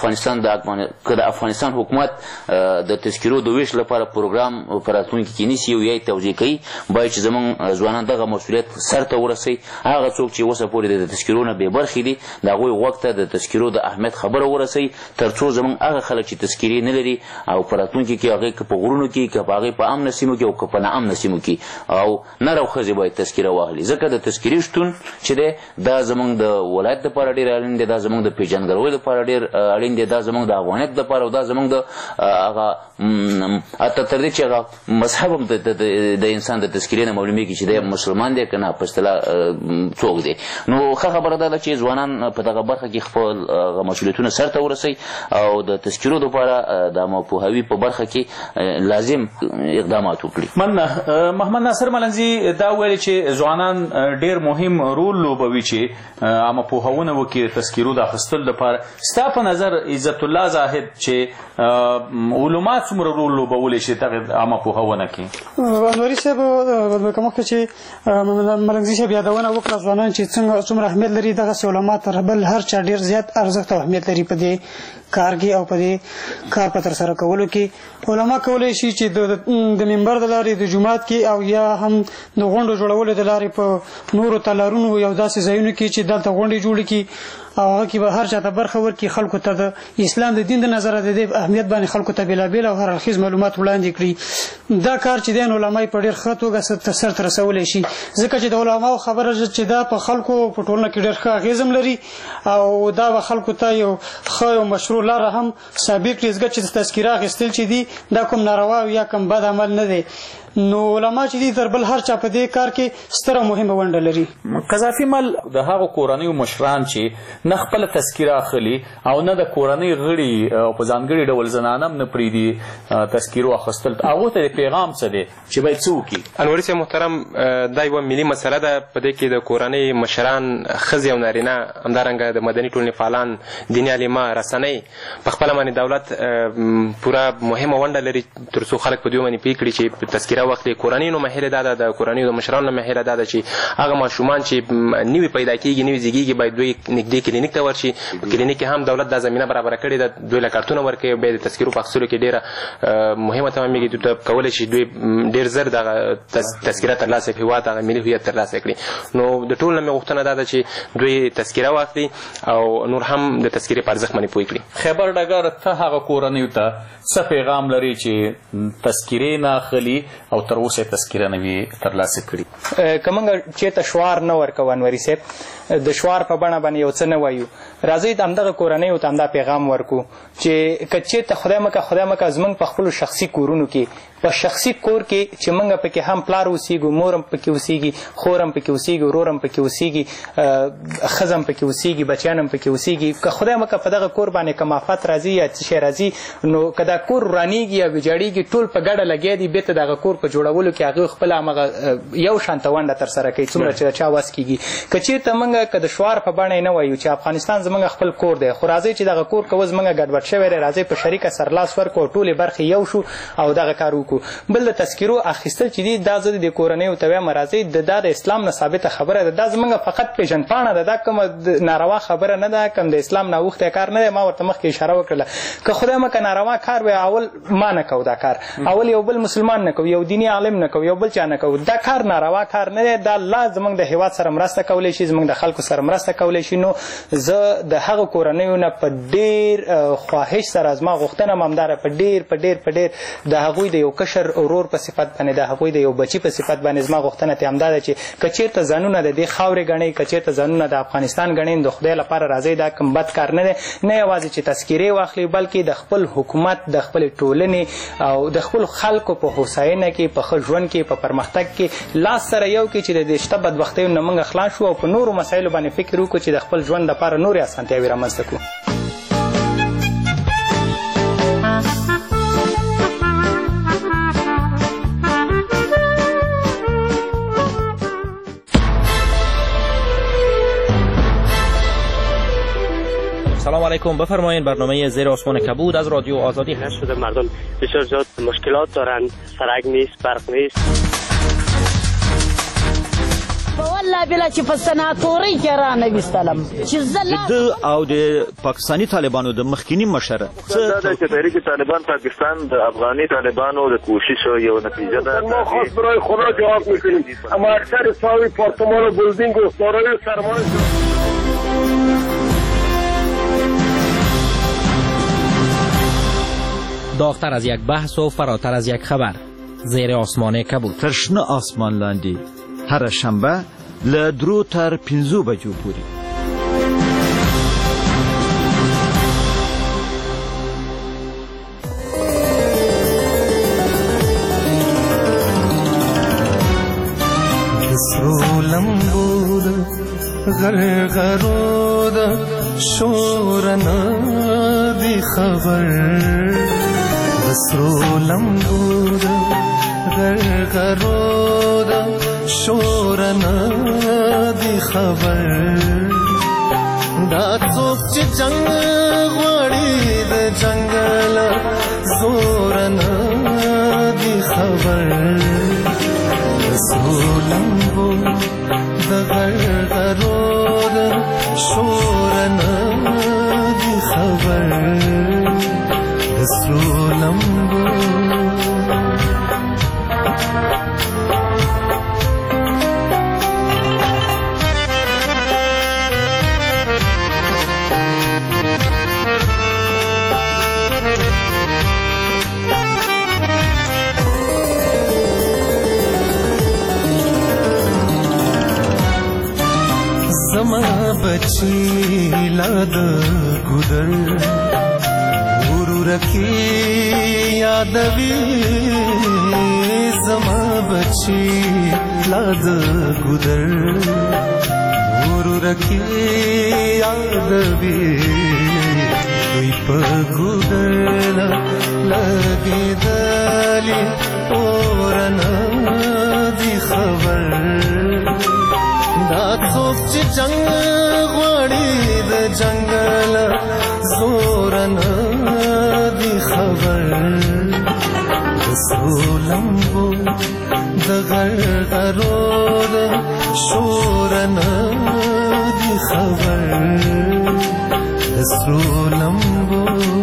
که د افغانستان حکومت د تذکرو د ویش لپاره پروګرام په راتلونکي کې نیسي او یا یې توضیح کوي، باید چې زموږ ځوانان دغه مسؤلیت سرته ورسوي. هغه څوک چې اوسه پورې د تذکرو نه بې برخې دي د هغوی غوږ ته د تذکرو د اهمیت خبره ورسوي، تر څو زموږ هغه خلک چې تذکرې نه لري او په راتلونکي کې هغې که په غرونو کې، که په هغې په امنه سیمو کې او که په ناامنه سیمو کې او نر او ښځې باید تذکره واخلي. ځکه د تذکرې شتون چې دی دا زموږ د ولایت دپاره ډېر اړین دی، دا زموږ د پېژندګلوۍ دپاره ډېر اړین دی، دا زموږ د افغانیت دپاره او دا زموږ د هغه حتی تر دې چې هغه مذهب هم د انسان د تذکرې نه معلومېږي چې دی مسلمان دی که نه په اصطلاح څوک دی. نو ښه خبره دا ده چې ځوانان په دغه برخه کې خپل مسؤلیتونه سرته ورسوي او د تذکرو دپاره د عامه پوهاوي په برخه کې لازم اقدامات وکړي. مننه. محمد ناصر ملنځي دا ویلي چې ځوانان ډېر مهم رول لوبوي چې عامه پوهونه وکړي تذکرو د اخیستلو لپاره. ستا په نظر عزت الله زاهد چې علما څومره رول لوبولی شي دغه عامه پوهونه کې؟ انوري صاحب که مخکې چې ملنګزي صاحب یادونه وکړه ځوانان چې څومره اهمیت لري، دغسې علما تر بل هر چا ډېر زیات ارزښت او اهمیت لري په دې کار کې او په دې کار په ترسره کولو کې. علما کولی شي چې د منبر د لارې د جومات کې او یا هم د غونډو جوړولو د لارې په نورو تالارونو یو داسې ځایونو کې چې دلته غونډې جوړې کړي او هغه کې به هر چا ته برخه ورکړي، خلکو ته د اسلام د دین د نظره د دې اهمیت باندې خلکو ته بېلابېل او هر اړخیز معلومات وړاندې کړي. دا کار چې دی نو علما یې په ډېر ښه توګه سرته رسولی شي، ځکه چې د علماو خبره چې دا په خلکو په ټولنه کې ډېر ښه اغېز هم لري او دا به خلکو ته یو ښه او مشروع لاره هم ثابت کړي، ځکه چې تذکره اخیستل چې دي دا کوم ناروا او یا کوم بد عمل نه دی. نو علما چې دي تر بل هر چا په دې کار کې ستره مهمه ونډه لري. قذافي مل د هغو کورنیو مشران چې نه خپله تذکره اخلي او نه د کورنۍ غړي او په ځانګړي ډول زنانه هم نه پرېږدي تذکرو اخیستل، هغو ته د پیغام څه دی چې باید څه وکړي؟ انوري صاحب محترم، دا یوه ملي مسله ده. په دې کې د کورنۍ مشران ښځې او نارینه، همدارنګه د مدني ټولنې فعالان، دیني عالما، رسنۍ په خپله باندې دولت پوره مهمه ونډه لري تر څو خلک په دوی باندې پوه کړي چې تذکره واخلي. کورنۍ نو مهیله دا ده، د کورنۍ د مشرانو مهیله دا ده چې هغه ماشومان چې نوي پیدا کېږي، نوي زیږېږي، باید دوی نږدې کلینیک ته ورشي. په کلینیک کې هم دولت دا زمینه برابره کړې ده، دوی له کارتونه ورکوي، بیا د تذکرو په اخیستلو کې ډېره مهمه تمامېږي. دوی ته کولی شي دوی ډېر زر دغه تذکره ترلاسه کړي، هېواد هغه ملي هویت ترلاسه کړي. نو د ټولو نه مې غوښتنه دا ده چې دوی تذکره واخلي او نور هم د تذکرې په ارزښت باندې پوه کړي. خیبر ډګر ته هغه کورنیو ته څه پیغام لري چې تذکرې نه اخلي او تر اوسه تذکره نه وي ترلاسه کړي؟ که موږ چېرته شعار نه ورکوو انوري صاحب، د شعار په بڼه باندې یو څه نه وایو، راځئ د همدغه کورنیو ته همدا پیغام ورکو چې که چېرته خدای مکه زموږ په خپلو شخصي کورونو کې، په شخصي کور کې چې موږ پکې هم پلار اوسېږو، مور هم پکې اوسېږي، خور هم پکې اوسېږي، ورور هم پکې اوسېږي، ښځه هم پکې اوسېږي، بچیان هم پکې اوسېږي، که خدای مکه په دغه کور باندې که آفت راځي یا څه شی راځي، نو که دا کور ورانېږي یا ویجاړېږي، ټول په ګډه لګیا دي بېرته دغه کور په جوړولو کې هغوی خپله همغه یو شانته ونډه ترسره کوي څومره چې د چا وس کېږي. که چېرته موږ که د شعار په بڼه یې نه وایو چې افغانستان زموږ خپل کور دی، خو راځئ چې دغه کور که اوس موږ ګډوډ شوی دی، راځئ په شریکه سرلاس ورکړو او ټولې برخې یو شو او دغه کار وکړو. وکړو. بل د تذکیرو اخیستل چې دي دا زه د کورنیو ته وایم راځئ دا د اسلام نه ثابته خبره ده. دا زموږ فقط پیژندپاڼه ده، دا کومه ناروا خبره نه ده، کوم د اسلام نه اوښتی کار نه دی. ما ورته مخکې اشاره وکړله که خدای مکه ناروا کار وی اول ما نه کوو دا کار، اول یو بل مسلمان نه کوو، یو دیني عالم نه کوو، یو بل چا نه کوو. دا کار ناروا کار نه دی. دا الله زموږ د هیواد سره مرسته کولی شي، زموږ د خلکو سره مرسته کولی شي. نو زه د هغه کورنیو نه په ډېر خواهش سره زما غوښتنه هم همداره په ډېر د هغوی د یو کشر ورور په صفت باندې، د هغوی د یو بچي په صفت باندې زما غوښتنه ته همدا ده چې که چېرته ځانونه د دې خاورې ګڼئ، که چېرته ځانونه د افغانستان ګڼئ، د خدای لپاره راځئ دا کوم بد کار نه دی. نه یوازې چې تذکیرې واخلي بلکې د خپل حکومت، د خپلې ټولنې او د خپلو خلکو په هوساینه کې، په ښه ژوند کې، په پرمختګ کې لاس سره یو کې چې د دې شته بدبختیو نه موږ خلاص شو او په نورو مسایلو باندې فکر وکړو چې د خپل ژوند لپاره نورې اسانتیاوې رامنځته کړو. سلام علیکم، بفرمایید. برنامه زیر آسمان کبود از رادیو آزادی هست. شده مردم بسیار زیاد مشکلات دارند، سرک نیست، برق نیست. والله بلا چې په سناتورۍ کې رانویستلم چې زه او د پاکستاني طالبانو د مخکینی مشر دا چې تحریک طالبان پاکستان د افغاني طالبانو د کوشش یو نتیجه ده. ما خاص برای خدا جواب میکنیم، اما اکثر ساوی پارتمان و بلدینگ و دارای سرمایه داغتر از یک بحث و فراتر از یک خبر. زیر آسمان کبود. ترشنه آسمان لاندې هر شنبه له 3 تر 5 بجو پورې. سرو لمبو د غرغرو د شورنا دی خبر، سرو لمبو د غرغرو د شورنا دی خبر. دا څوک چې جنگ غواړي د جنگل زورنا دی خبر، سرو لمبو د غرغرو د شورنا دی خبر، سرو لمبو. زما بچی لاد گودر ورور کی یادوی، زما بچی لاد گودر ورور کی یادوی، دوی په گودر لگی دلی اورنا دی خبر. دا څوک چې جنگ غواړي د جنگل زورنا دی خبر، سرو لمبو د غرغرو د شورنا دی خبر، سرو لمبو.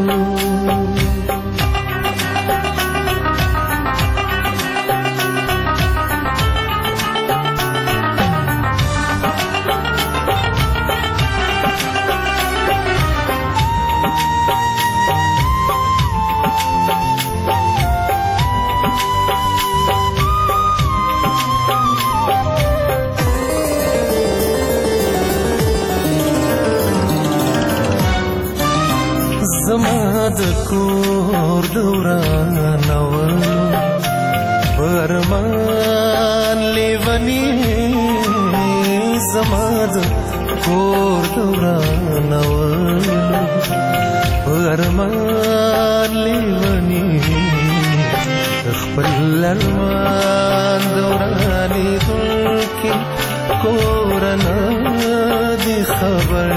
زما د کور دورانو پرمان لیونی، زما د کور دورانو پرمان لیونی، خپل ارمان دورانی دلکی کورنا دی خبر.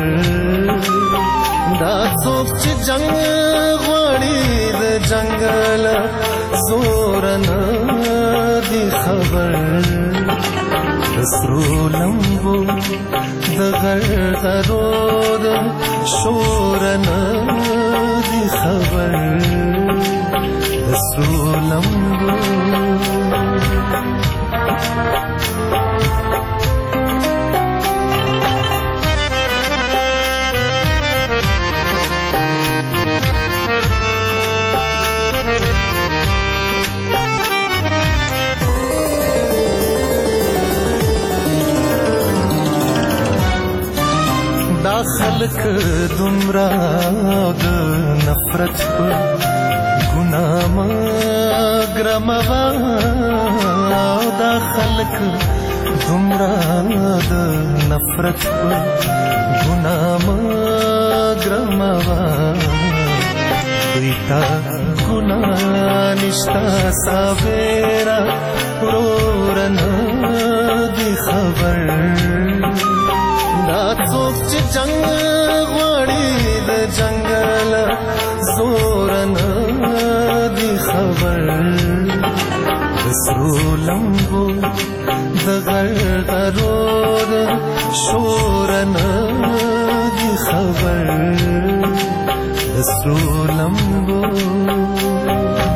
دا څوک چې جنگ غواړي د جنگل زور نه دی خبر سرو لمبو د غرغرو د شور نه دی خبر سرو لمبو دا خلق دمرا د نفرت په ګناه مګرموا دا خلق دمرا د نفرت په ګناه مګرموا دویتا ګناه نشتا ساویرا ورورن دی خبر دا څوک چې جنگ غواړي د جنگل زور نه دی خبر د سرو لمبو د غرغرو د شور نه دی خبر د سرو لمبو